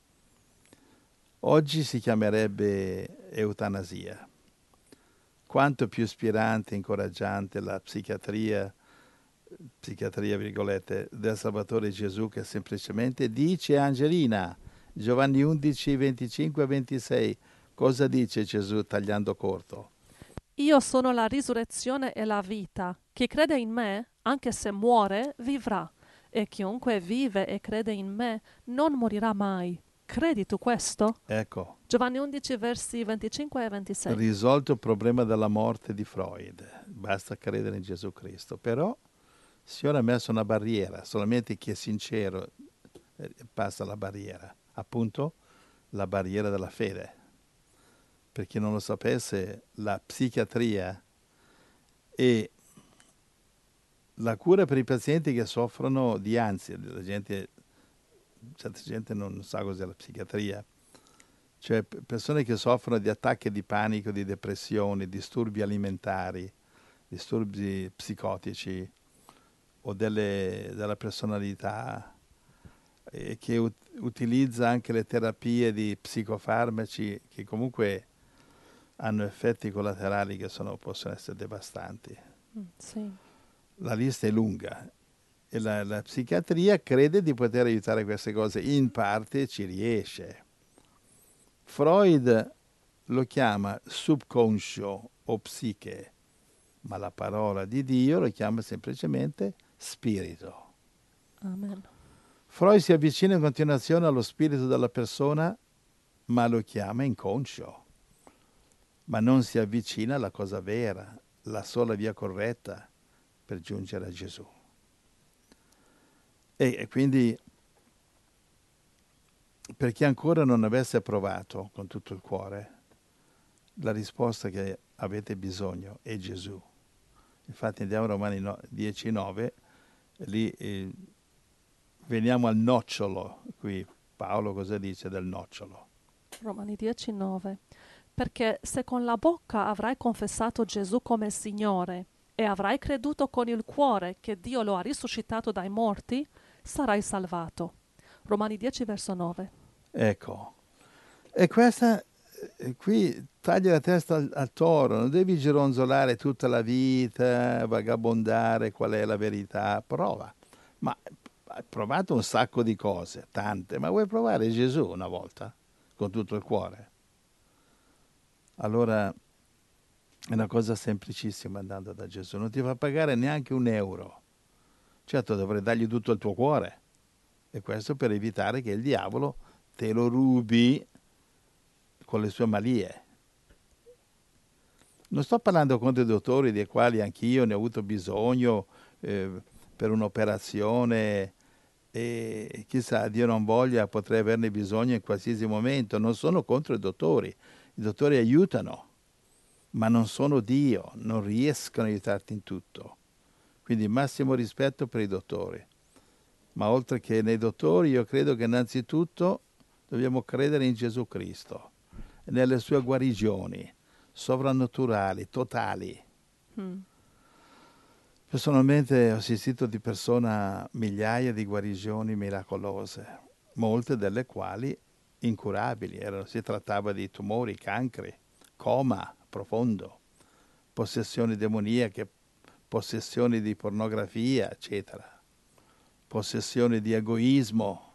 Oggi si chiamerebbe eutanasia. Quanto più ispirante e incoraggiante la psichiatria, psichiatria virgolette, del Salvatore Gesù che semplicemente dice Angelina, Giovanni undici, venticinque e ventisei, cosa dice Gesù tagliando corto? Io sono la risurrezione e la vita. Chi crede in me, anche se muore, vivrà. E chiunque vive e crede in me non morirà mai. Credi tu questo? Ecco, Giovanni undici, versi venticinque e ventisei. risolto il problema della morte di Freud. Basta credere in Gesù Cristo. Però il Signore ha messo una barriera, solamente chi è sincero eh, passa la barriera. Appunto, la barriera della fede. Per chi non lo sapesse, la psichiatria e la cura per i pazienti che soffrono di ansia, la gente, certa gente non sa cos'è la psichiatria, cioè p- persone che soffrono di attacchi di panico, di depressione, disturbi alimentari, disturbi psicotici o delle- della personalità, e che ut- utilizza anche le terapie di psicofarmaci che comunque hanno effetti collaterali che sono, possono essere devastanti. Mm, sì. La lista è lunga e la, la psichiatria crede di poter aiutare queste cose, in parte ci riesce. Freud lo chiama subconscio o psiche, ma la parola di Dio lo chiama semplicemente spirito. Amen. Freud si avvicina in continuazione allo spirito della persona, ma lo chiama inconscio. Ma non si avvicina alla cosa vera, la sola via corretta per giungere a Gesù. E, e quindi, per chi ancora non avesse provato con tutto il cuore, la risposta che avete bisogno è Gesù. Infatti andiamo a Romani no, dieci nove, lì eh, veniamo al nocciolo. Qui Paolo cosa dice del nocciolo? Romani dieci, nove. Perché se con la bocca avrai confessato Gesù come Signore e avrai creduto con il cuore che Dio lo ha risuscitato dai morti, sarai salvato. Romani dieci, verso nove. Ecco. E questa, eh, qui taglia la testa al, al toro, non devi gironzolare tutta la vita, vagabondare qual è la verità, prova. Ma hai provato un sacco di cose, tante, ma vuoi provare Gesù una volta, con tutto il cuore? Allora è una cosa semplicissima andando da Gesù, non ti fa pagare neanche un euro. Certo, dovrai dargli tutto il tuo cuore, e questo per evitare che il diavolo te lo rubi con le sue malie. Non sto parlando contro i dottori, dei quali anch'io ne ho avuto bisogno eh, per un'operazione, e chissà, Dio non voglia, potrei averne bisogno in qualsiasi momento. Non sono contro i dottori, i dottori aiutano, ma non sono Dio, non riescono a aiutarti in tutto. Quindi massimo rispetto per i dottori. Ma oltre che nei dottori, io credo che innanzitutto dobbiamo credere in Gesù Cristo, nelle sue guarigioni sovrannaturali, totali. Mm. Personalmente ho assistito di persona a migliaia di guarigioni miracolose, molte delle quali incurabili. Erano, si trattava di tumori, cancri, coma profondo, possessioni demoniache, possessioni di pornografia, eccetera, possessioni di egoismo.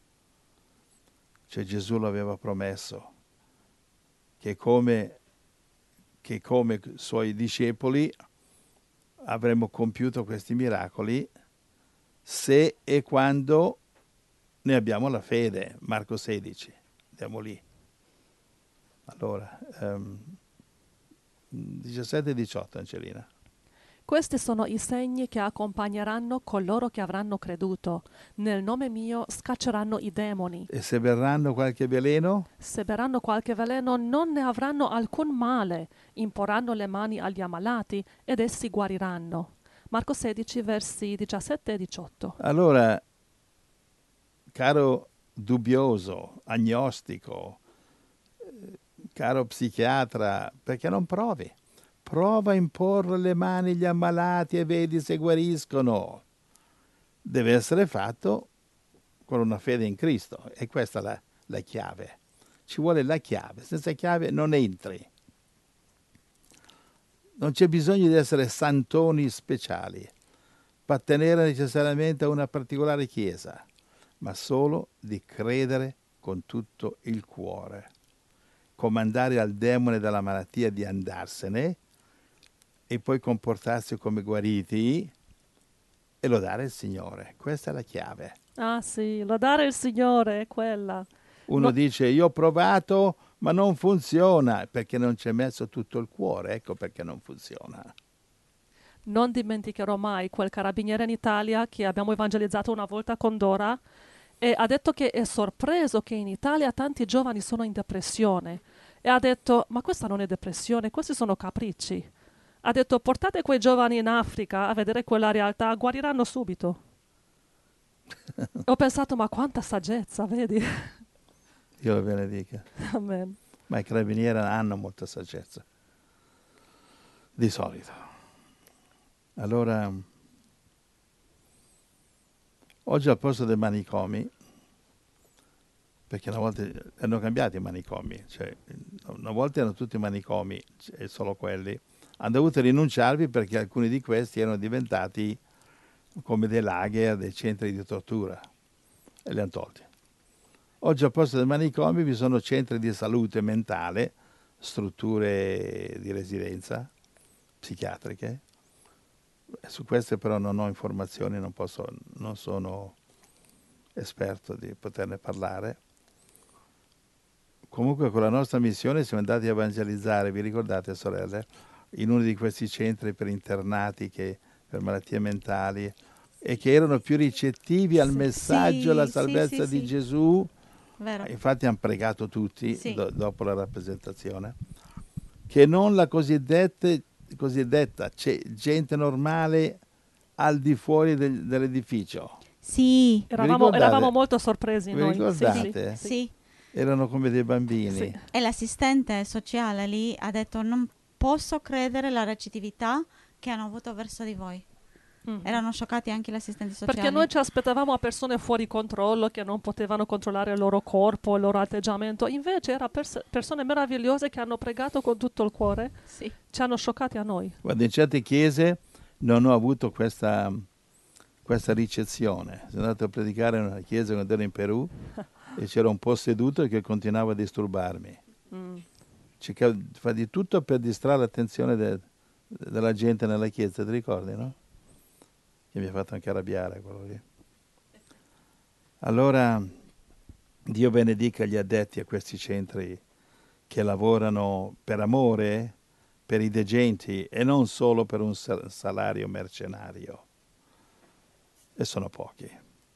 Cioè Gesù l'aveva promesso che come, che come suoi discepoli avremmo compiuto questi miracoli se e quando ne abbiamo la fede. Marco sedici, andiamo lì. Allora, um, diciassette e diciotto, Angelina. Questi sono i segni che accompagneranno coloro che avranno creduto. Nel nome mio scacceranno i demoni. E se verranno qualche veleno? Se berranno qualche veleno non ne avranno alcun male. Imporranno le mani agli ammalati ed essi guariranno. Marco sedici, versi diciassette e diciotto. Allora, caro dubbioso, agnostico, eh, caro psichiatra, perché non provi? Prova a imporre le mani agli ammalati e vedi se guariscono. Deve essere fatto con una fede in Cristo, e questa è la, la chiave. Ci vuole la chiave, senza chiave non entri. Non c'è bisogno di essere santoni speciali, appartenere necessariamente a una particolare chiesa, ma solo di credere con tutto il cuore, comandare al demone della malattia di andarsene e poi comportarsi come guariti e lodare il Signore. Questa è la chiave. Ah sì, lodare il Signore è quella. Uno No- dice io ho provato ma non funziona perché non ci è messo tutto il cuore, ecco perché non funziona. Non dimenticherò mai quel carabiniere in Italia che abbiamo evangelizzato una volta con Dora e ha detto che è sorpreso che in Italia tanti giovani sono in depressione e ha detto ma questa non è depressione, questi sono capricci. Ha detto portate quei giovani in Africa a vedere quella realtà, guariranno subito. Ho pensato ma quanta saggezza, vedi? Dio lo benedica. Amen. Ma i carabinieri hanno molta saggezza, di solito. Allora, oggi al posto dei manicomi, perché una volta hanno cambiato i manicomi, cioè una volta erano tutti manicomi e solo quelli, hanno dovuto rinunciarvi perché alcuni di questi erano diventati come dei lager, dei centri di tortura e li hanno tolti. Oggi al posto dei manicomi vi sono centri di salute mentale, strutture di residenza psichiatriche. Su queste però non ho informazioni, non posso, non sono esperto di poterne parlare. Comunque con la nostra missione siamo andati a evangelizzare, vi ricordate sorelle, in uno di questi centri per internati che, per malattie mentali e che erano più ricettivi al Sì, messaggio, sì, alla sì, salvezza sì, di sì. Gesù. Vero. Infatti hanno pregato tutti Sì. do- dopo la rappresentazione che non la cosiddetta, cosiddetta c'è gente normale al di fuori del- dell'edificio. Sì, Eravamo, ricordate? eravamo molto sorpresi Vi noi. Sì, sì, ricordate? sì. sì. Erano come dei bambini. Sì. E l'assistente sociale lì ha detto non posso credere la recettività che hanno avuto verso di voi. Mhm. Erano scioccati anche gli assistenti sociali. Perché noi ci aspettavamo a persone fuori controllo che non potevano controllare il loro corpo, il loro atteggiamento. Invece erano pers- persone meravigliose che hanno pregato con tutto il cuore, Sì. ci hanno scioccati a noi. Guarda, in certe chiese non ho avuto questa, questa ricezione. Sono andato a predicare in una chiesa quando ero in Perù e c'era un posseduto che continuava a disturbarmi. Mm. Cercava di fare di tutto per distrarre l'attenzione de- della gente nella chiesa, ti ricordi, no? Che mi ha fatto anche arrabbiare quello lì. Allora, Dio benedica gli addetti a questi centri che lavorano per amore, per i degenti e non solo per un sal- salario mercenario. E sono pochi.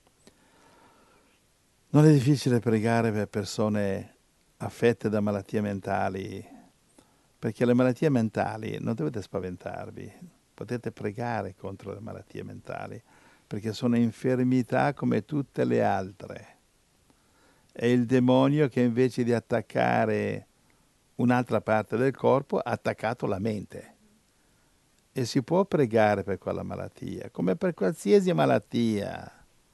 Non è difficile pregare per persone affette da malattie mentali, perché le malattie mentali non dovete spaventarvi, potete pregare contro le malattie mentali, perché sono infermità come tutte le altre. È il demonio che invece di attaccare un'altra parte del corpo ha attaccato la mente. E si può pregare per quella malattia, come per qualsiasi malattia.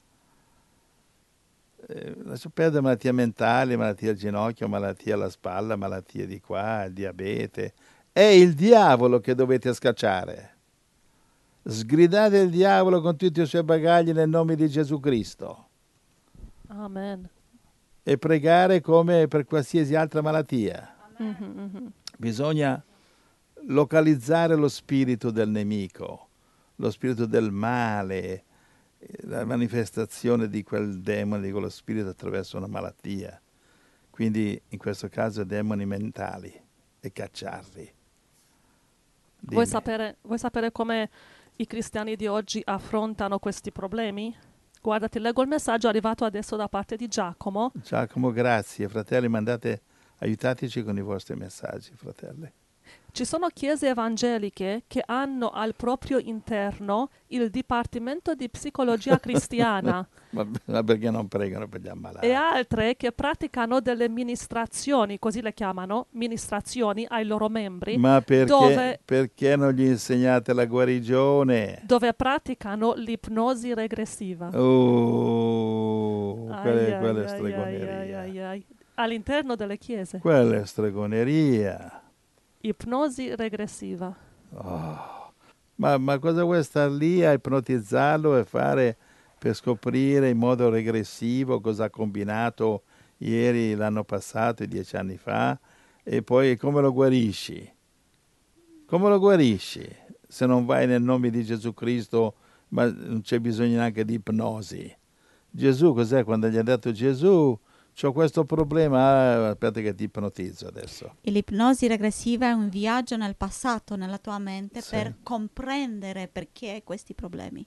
Eh, lascia perdere malattie mentali, malattie al ginocchio, malattie alla spalla, malattie di qua, il diabete. È il diavolo che dovete scacciare. Sgridate il diavolo con tutti i suoi bagagli nel nome di Gesù Cristo. Amen. E pregare come per qualsiasi altra malattia. Mhm, mhm. Bisogna localizzare lo spirito del nemico, lo spirito del male, la manifestazione di quel demone, di quello spirito attraverso una malattia. Quindi in questo caso demoni mentali e cacciarli. Vuoi Dimmi. sapere, vuoi sapere come i cristiani di oggi affrontano questi problemi? Guarda, ti leggo il messaggio arrivato adesso da parte di Giacomo. Giacomo, grazie. Fratelli, mandate, aiutateci con i vostri messaggi, fratelli. Ci sono chiese evangeliche che hanno al proprio interno il Dipartimento di Psicologia Cristiana Ma, ma perché non pregano per gli ammalati? e altre che praticano delle ministrazioni, così le chiamano, ministrazioni ai loro membri, Ma perché, dove, perché non gli insegnate la guarigione? dove praticano l'ipnosi regressiva. Oh, Ai, quella, ai, quella è ai, stregoneria. ai, ai, ai. All'interno delle chiese. Quella è stregoneria. Ipnosi regressiva. Oh. Ma, ma cosa vuoi star lì a ipnotizzarlo e fare per scoprire in modo regressivo cosa ha combinato ieri, l'anno passato, dieci anni fa, e poi come lo guarisci? Come lo guarisci se non vai nel nome di Gesù Cristo ma non c'è bisogno neanche di ipnosi. Gesù cos'è? Quando gli ha detto Gesù, c'ho questo problema, ah, aspetta che ti ipnotizzo adesso. E l'ipnosi regressiva è un viaggio nel passato, nella tua mente, Sì. per comprendere perché hai questi problemi.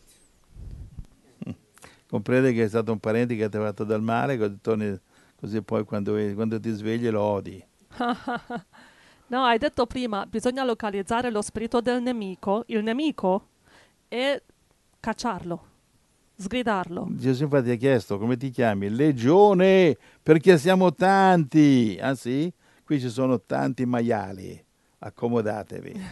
Comprende che è stato un parente che ti ha fatto del male, così, torni, così poi quando, quando ti svegli lo odi. No, hai detto prima, bisogna localizzare lo spirito del nemico, il nemico, e cacciarlo, sgridarlo. Gesù infatti ha chiesto, come ti chiami? Legione, perché siamo tanti. Ah sì? Qui ci sono tanti maiali, accomodatevi.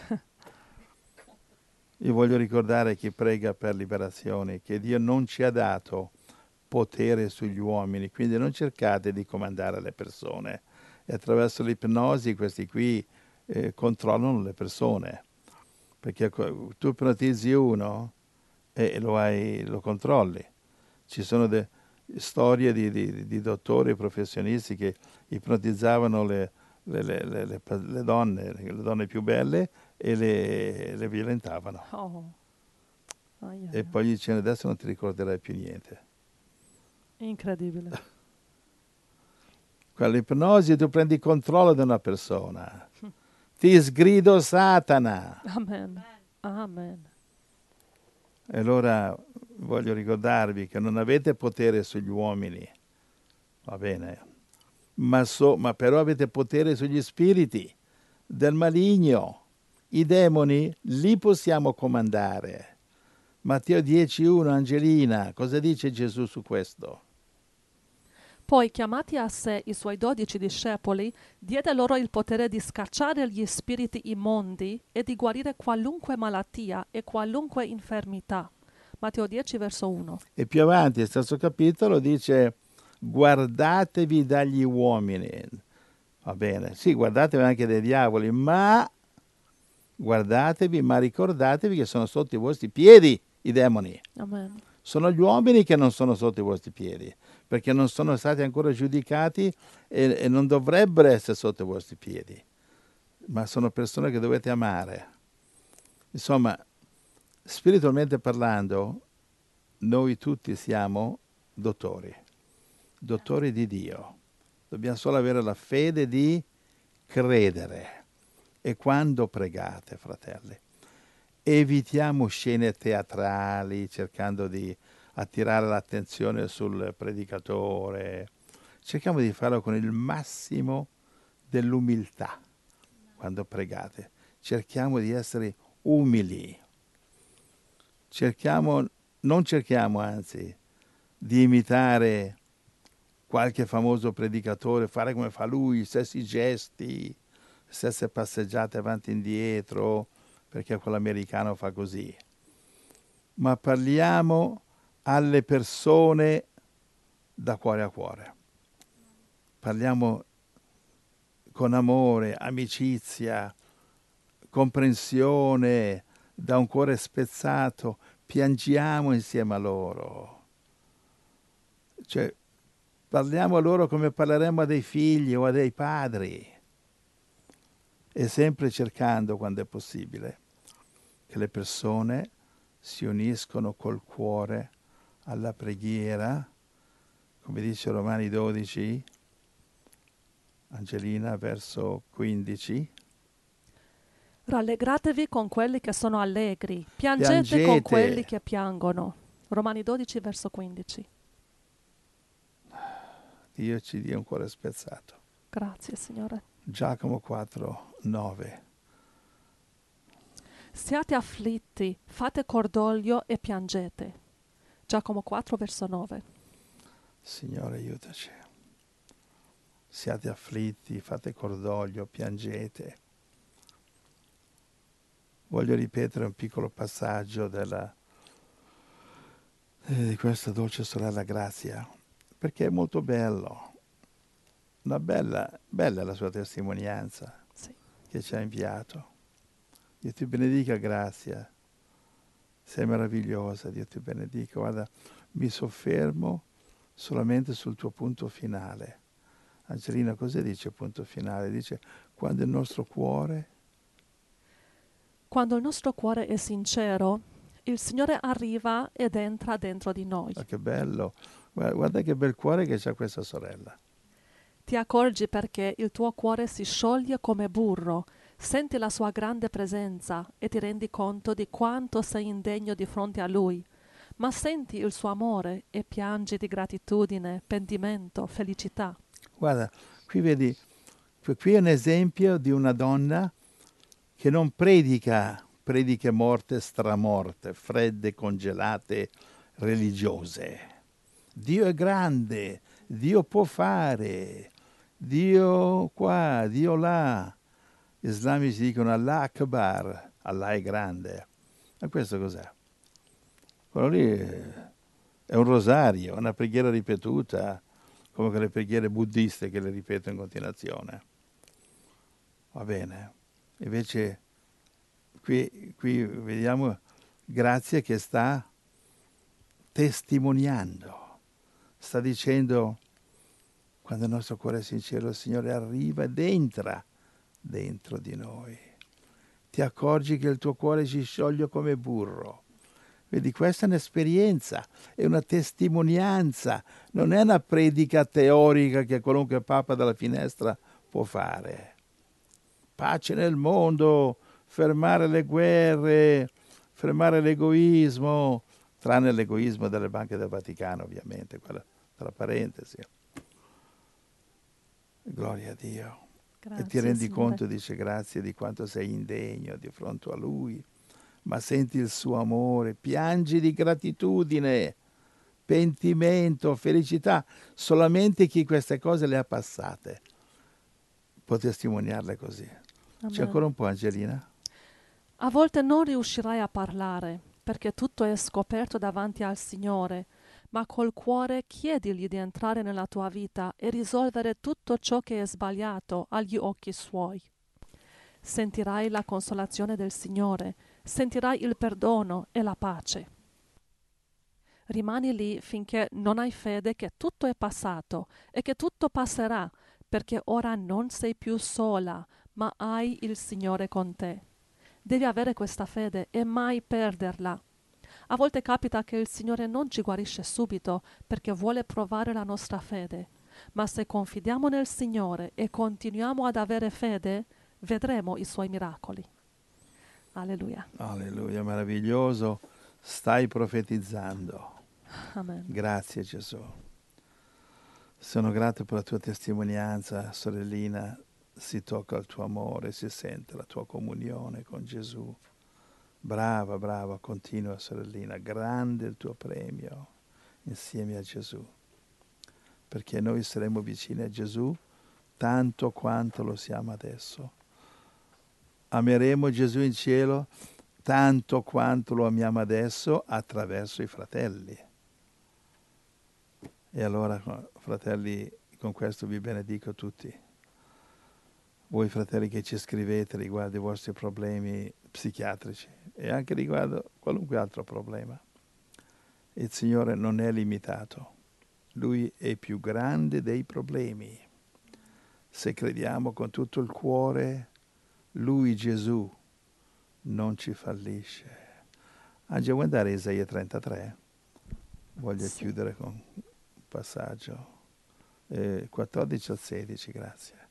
Io voglio ricordare chi prega per liberazione, che Dio non ci ha dato potere sugli uomini, quindi non cercate di comandare le persone. E attraverso l'ipnosi questi qui eh, controllano le persone, perché tu ipnotizzi uno e lo, hai, lo controlli. Ci sono de, storie di, di, di dottori professionisti che ipnotizzavano le, le, le, le, le, le donne, le donne più belle, e le, le violentavano. Oh. Ai, ai, E ai. poi gli dicevano adesso non ti ricorderai più niente. Incredibile. Con l'ipnosi tu prendi controllo di una persona. Ti sgrido Satana. Amen. Amen. E allora voglio ricordarvi che non avete potere sugli uomini, va bene, ma, so, ma però avete potere sugli spiriti del maligno. I demoni li possiamo comandare. Matteo dieci uno, Angelina, cosa dice Gesù su questo? Poi, chiamati a sé i suoi dodici discepoli, diede loro il potere di scacciare gli spiriti immondi e di guarire qualunque malattia e qualunque infermità. Matteo dieci, verso uno. E più avanti, nel stesso capitolo, dice guardatevi dagli uomini. Va bene, sì, guardatevi anche dai diavoli, ma guardatevi, ma ricordatevi che sono sotto i vostri piedi i demoni. Amen. Sono gli uomini che non sono sotto i vostri piedi, perché non sono stati ancora giudicati e, e non dovrebbero essere sotto i vostri piedi, ma sono persone che dovete amare. Insomma, spiritualmente parlando, noi tutti siamo dottori, dottori di Dio. Dobbiamo solo avere la fede di credere. E quando pregate, fratelli, evitiamo scene teatrali cercando di attirare l'attenzione sul predicatore. Cerchiamo di farlo con il massimo dell'umiltà quando pregate. Cerchiamo di essere umili. Cerchiamo, non cerchiamo anzi di imitare qualche famoso predicatore, fare come fa lui, stessi gesti, stesse passeggiate avanti e indietro, perché quell'americano fa così. Ma parliamo alle persone da cuore a cuore. Parliamo con amore, amicizia, comprensione, da un cuore spezzato, piangiamo insieme a loro. Cioè, parliamo a loro come parleremmo a dei figli o a dei padri. E sempre cercando, quando è possibile, che le persone si uniscono col cuore alla preghiera, come dice Romani dodici, Angelina, verso quindici. Rallegratevi con quelli che sono allegri, piangete, Piangete. con quelli che piangono. Romani dodici, verso quindici. Dio ci dia un cuore spezzato. Grazie, Signore. Giacomo quattro, nove. Siate afflitti, fate cordoglio e piangete. Giacomo quattro, verso nove. Signore, aiutaci. Siate afflitti, fate cordoglio, piangete. Voglio ripetere un piccolo passaggio della, eh, di questa dolce sorella Grazia, perché è molto bello. Una bella, bella la sua testimonianza Sì. che ci ha inviato. Dio ti benedica, Grazia. Sei meravigliosa, Dio ti benedica. Guarda, mi soffermo solamente sul tuo punto finale. Angelina, cosa dice punto finale? Dice, quando il nostro cuore... Quando il nostro cuore è sincero, il Signore arriva ed entra dentro di noi. Ma che bello! Guarda, guarda che bel cuore che c'ha questa sorella. Ti accorgi perché il tuo cuore si scioglie come burro, senti la sua grande presenza e ti rendi conto di quanto sei indegno di fronte a Lui, ma senti il suo amore e piangi di gratitudine, pentimento, felicità. Guarda, qui vedi, qui è un esempio di una donna che non predica prediche morte stramorte, fredde, congelate, religiose. Dio è grande, Dio può fare, Dio qua, Dio là. Gli islamici dicono Allah Akbar, Allah è grande. Ma questo cos'è? Quello lì è un rosario, una preghiera ripetuta, come quelle preghiere buddiste che le ripeto in continuazione. Va bene. Invece qui, qui vediamo Grazia che sta testimoniando, sta dicendo, quando il nostro cuore è sincero, il Signore arriva ed entra dentro di noi. Ti accorgi che il tuo cuore si scioglie come burro. Vedi, questa è un'esperienza, è una testimonianza, non è una predica teorica che qualunque papa dalla finestra può fare. Pace nel mondo, fermare le guerre, fermare l'egoismo, tranne l'egoismo delle banche del Vaticano, ovviamente, quella tra parentesi. Gloria a Dio. Grazie, e ti rendi Signore. conto, dice, grazie di quanto sei indegno di fronte a Lui, ma senti il suo amore, piangi di gratitudine, pentimento, felicità. Solamente chi queste cose le ha passate può testimoniarle così. Amen. C'è ancora un po', Angelina? A volte non riuscirai a parlare, perché tutto è scoperto davanti al Signore, ma col cuore chiedigli di entrare nella tua vita e risolvere tutto ciò che è sbagliato agli occhi suoi. Sentirai la consolazione del Signore, sentirai il perdono e la pace. Rimani lì finché non hai fede che tutto è passato e che tutto passerà, perché ora non sei più sola, ma hai il Signore con te. Devi avere questa fede e mai perderla. A volte capita che il Signore non ci guarisce subito perché vuole provare la nostra fede, ma se confidiamo nel Signore e continuiamo ad avere fede, vedremo i Suoi miracoli. Alleluia. Alleluia, meraviglioso. Stai profetizzando. Amen. Grazie Gesù. Sono grato per la tua testimonianza, sorellina. Si tocca il tuo amore, si sente la tua comunione con Gesù. Brava, brava, continua sorellina. Grande il tuo premio insieme a Gesù. Perché noi saremo vicini a Gesù tanto quanto lo siamo adesso. Ameremo Gesù in cielo tanto quanto lo amiamo adesso attraverso i fratelli. E allora, fratelli, con questo vi benedico tutti. Voi fratelli che ci scrivete riguardo i vostri problemi psichiatrici e anche riguardo qualunque altro problema. Il Signore non è limitato. Lui è più grande dei problemi. Se crediamo con tutto il cuore, Lui, Gesù, non ci fallisce. Angelo, vuoi andare a Isaia trentatré? Voglio Sì. chiudere con un passaggio. Eh, quattordici al sedici, grazie.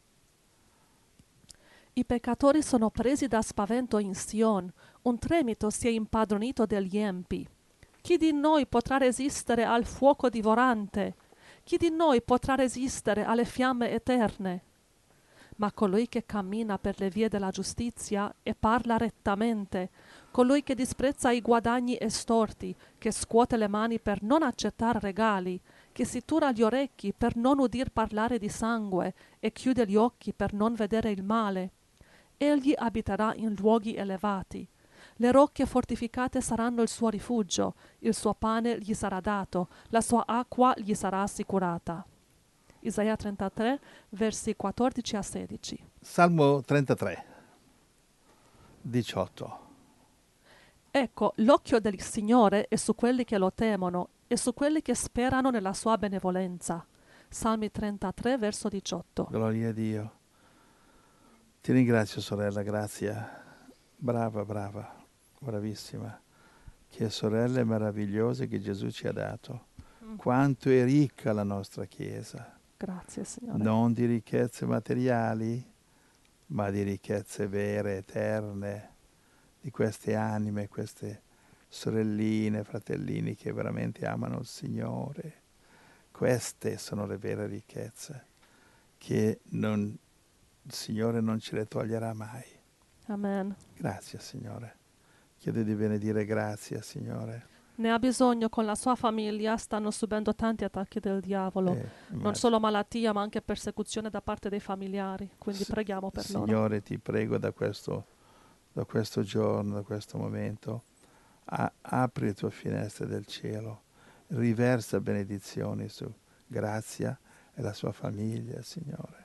I peccatori sono presi da spavento in Sion, un tremito si è impadronito degli empi. Chi di noi potrà resistere al fuoco divorante? Chi di noi potrà resistere alle fiamme eterne? Ma colui che cammina per le vie della giustizia e parla rettamente, colui che disprezza i guadagni estorti, che scuote le mani per non accettare regali, che si tura gli orecchi per non udir parlare di sangue e chiude gli occhi per non vedere il male, egli abiterà in luoghi elevati. Le rocce fortificate saranno il suo rifugio, il suo pane gli sarà dato, la sua acqua gli sarà assicurata. Isaia trentatré, versi quattordici a sedici. Salmo trentatré, diciotto. Ecco, l'occhio del Signore è su quelli che lo temono e su quelli che sperano nella sua benevolenza. Salmi trentatré, verso diciotto. Gloria a Dio. Ti ringrazio, sorella, grazie. Brava, brava, bravissima. che sorelle meravigliose che Gesù ci ha dato. Mm. Quanto è ricca la nostra Chiesa, Grazie, Signore. non di ricchezze materiali, ma di ricchezze vere, eterne, di queste anime, queste sorelline, fratellini che veramente amano il Signore. Queste sono le vere ricchezze, che non, il Signore non ce le toglierà mai. Amen. Grazie, Signore. Chiedo di benedire, grazie, Signore. Ne ha bisogno con la sua famiglia, stanno subendo tanti attacchi del diavolo. Eh, Non immagino. solo malattia, ma anche persecuzione da parte dei familiari. Quindi S- preghiamo per loro. Signore, ti prego da questo, da questo giorno, da questo momento, a- apri le tue finestre del cielo, riversa benedizioni su Grazia e la sua famiglia, Signore.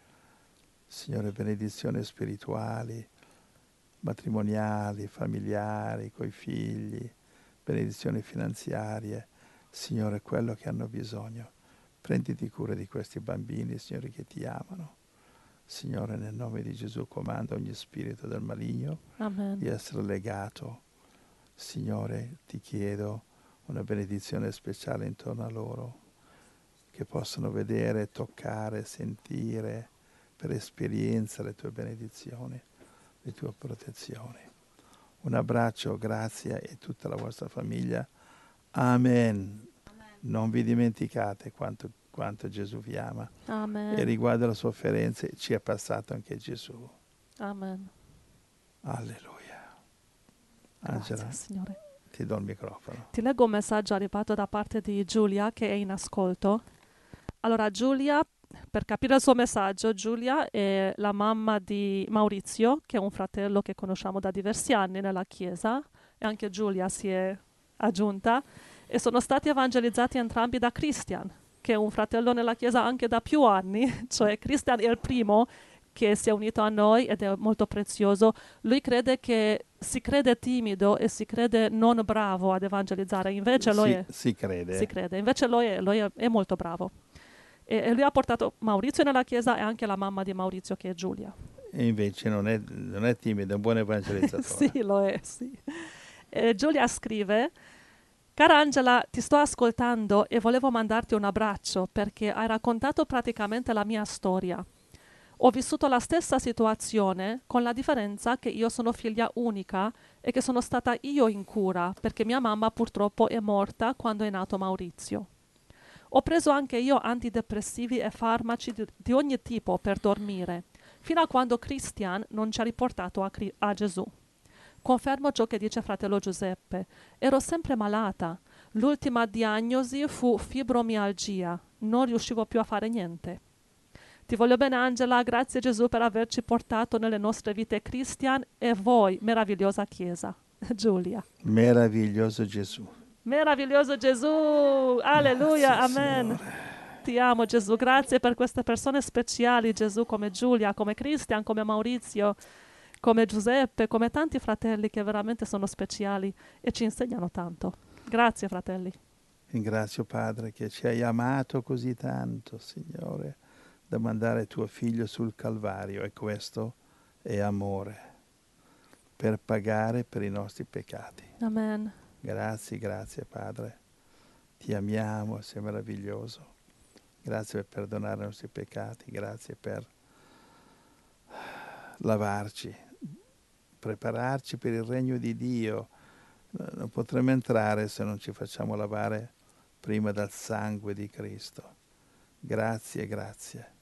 Signore, benedizioni spirituali, matrimoniali, familiari, coi figli, benedizioni finanziarie. Signore, quello che hanno bisogno. Prenditi cura di questi bambini, Signore, che ti amano. Signore, nel nome di Gesù comando ogni spirito del maligno Amen. di essere legato. Signore, ti chiedo una benedizione speciale intorno a loro, che possano vedere, toccare, sentire per esperienza le tue benedizioni, le tue protezioni. Un abbraccio, grazie e tutta la vostra famiglia. Amen. Non vi dimenticate quanto, quanto Gesù vi ama. Amen. E riguardo alle sofferenze ci è passato anche Gesù. Amen. Alleluia. Grazie, Angela, Signore. ti do il microfono. Ti leggo un messaggio arrivato da parte di Giulia che è in ascolto. Allora, Giulia, per capire il suo messaggio, Giulia è la mamma di Maurizio, che è un fratello che conosciamo da diversi anni nella chiesa, e anche Giulia si è aggiunta, e sono stati evangelizzati entrambi da Christian, che è un fratello nella chiesa anche da più anni, cioè Christian è il primo che si è unito a noi ed è molto prezioso. Lui crede che si crede timido e si crede non bravo ad evangelizzare, invece lui si, è, si crede. si crede, invece lui è, lui è, è molto bravo. E, e lui ha portato Maurizio nella chiesa e anche la mamma di Maurizio, che è Giulia. E invece non è, non è timido, è un buon evangelizzatore. Sì, lo è, sì. E Giulia scrive: cara Angela, ti sto ascoltando e volevo mandarti un abbraccio perché hai raccontato praticamente la mia storia. Ho vissuto la stessa situazione, con la differenza che io sono figlia unica e che sono stata io in cura, perché mia mamma purtroppo è morta quando è nato Maurizio. Ho preso anche io antidepressivi e farmaci di, di ogni tipo per dormire, fino a quando Christian non ci ha riportato a, Cri- a Gesù. Confermo ciò che dice fratello Giuseppe. Ero sempre malata. L'ultima diagnosi fu fibromialgia. Non riuscivo più a fare niente. Ti voglio bene, Angela, grazie Gesù per averci portato nelle nostre vite Christian e voi, meravigliosa Chiesa. Giulia. Meraviglioso Gesù. Meraviglioso Gesù, alleluia, Grazie, amen. Signore. Ti amo Gesù, grazie per queste persone speciali, Gesù, come Giulia, come Christian, come Maurizio, come Giuseppe, come tanti fratelli che veramente sono speciali e ci insegnano tanto. Grazie, fratelli. Ringrazio Padre che ci hai amato così tanto, Signore, da mandare tuo Figlio sul Calvario, e questo è amore, per pagare per i nostri peccati. Amen. Grazie, grazie Padre. Ti amiamo, sei meraviglioso. Grazie per perdonare i nostri peccati, grazie per lavarci, prepararci per il regno di Dio. Non potremo entrare se non ci facciamo lavare prima dal sangue di Cristo. Grazie, grazie.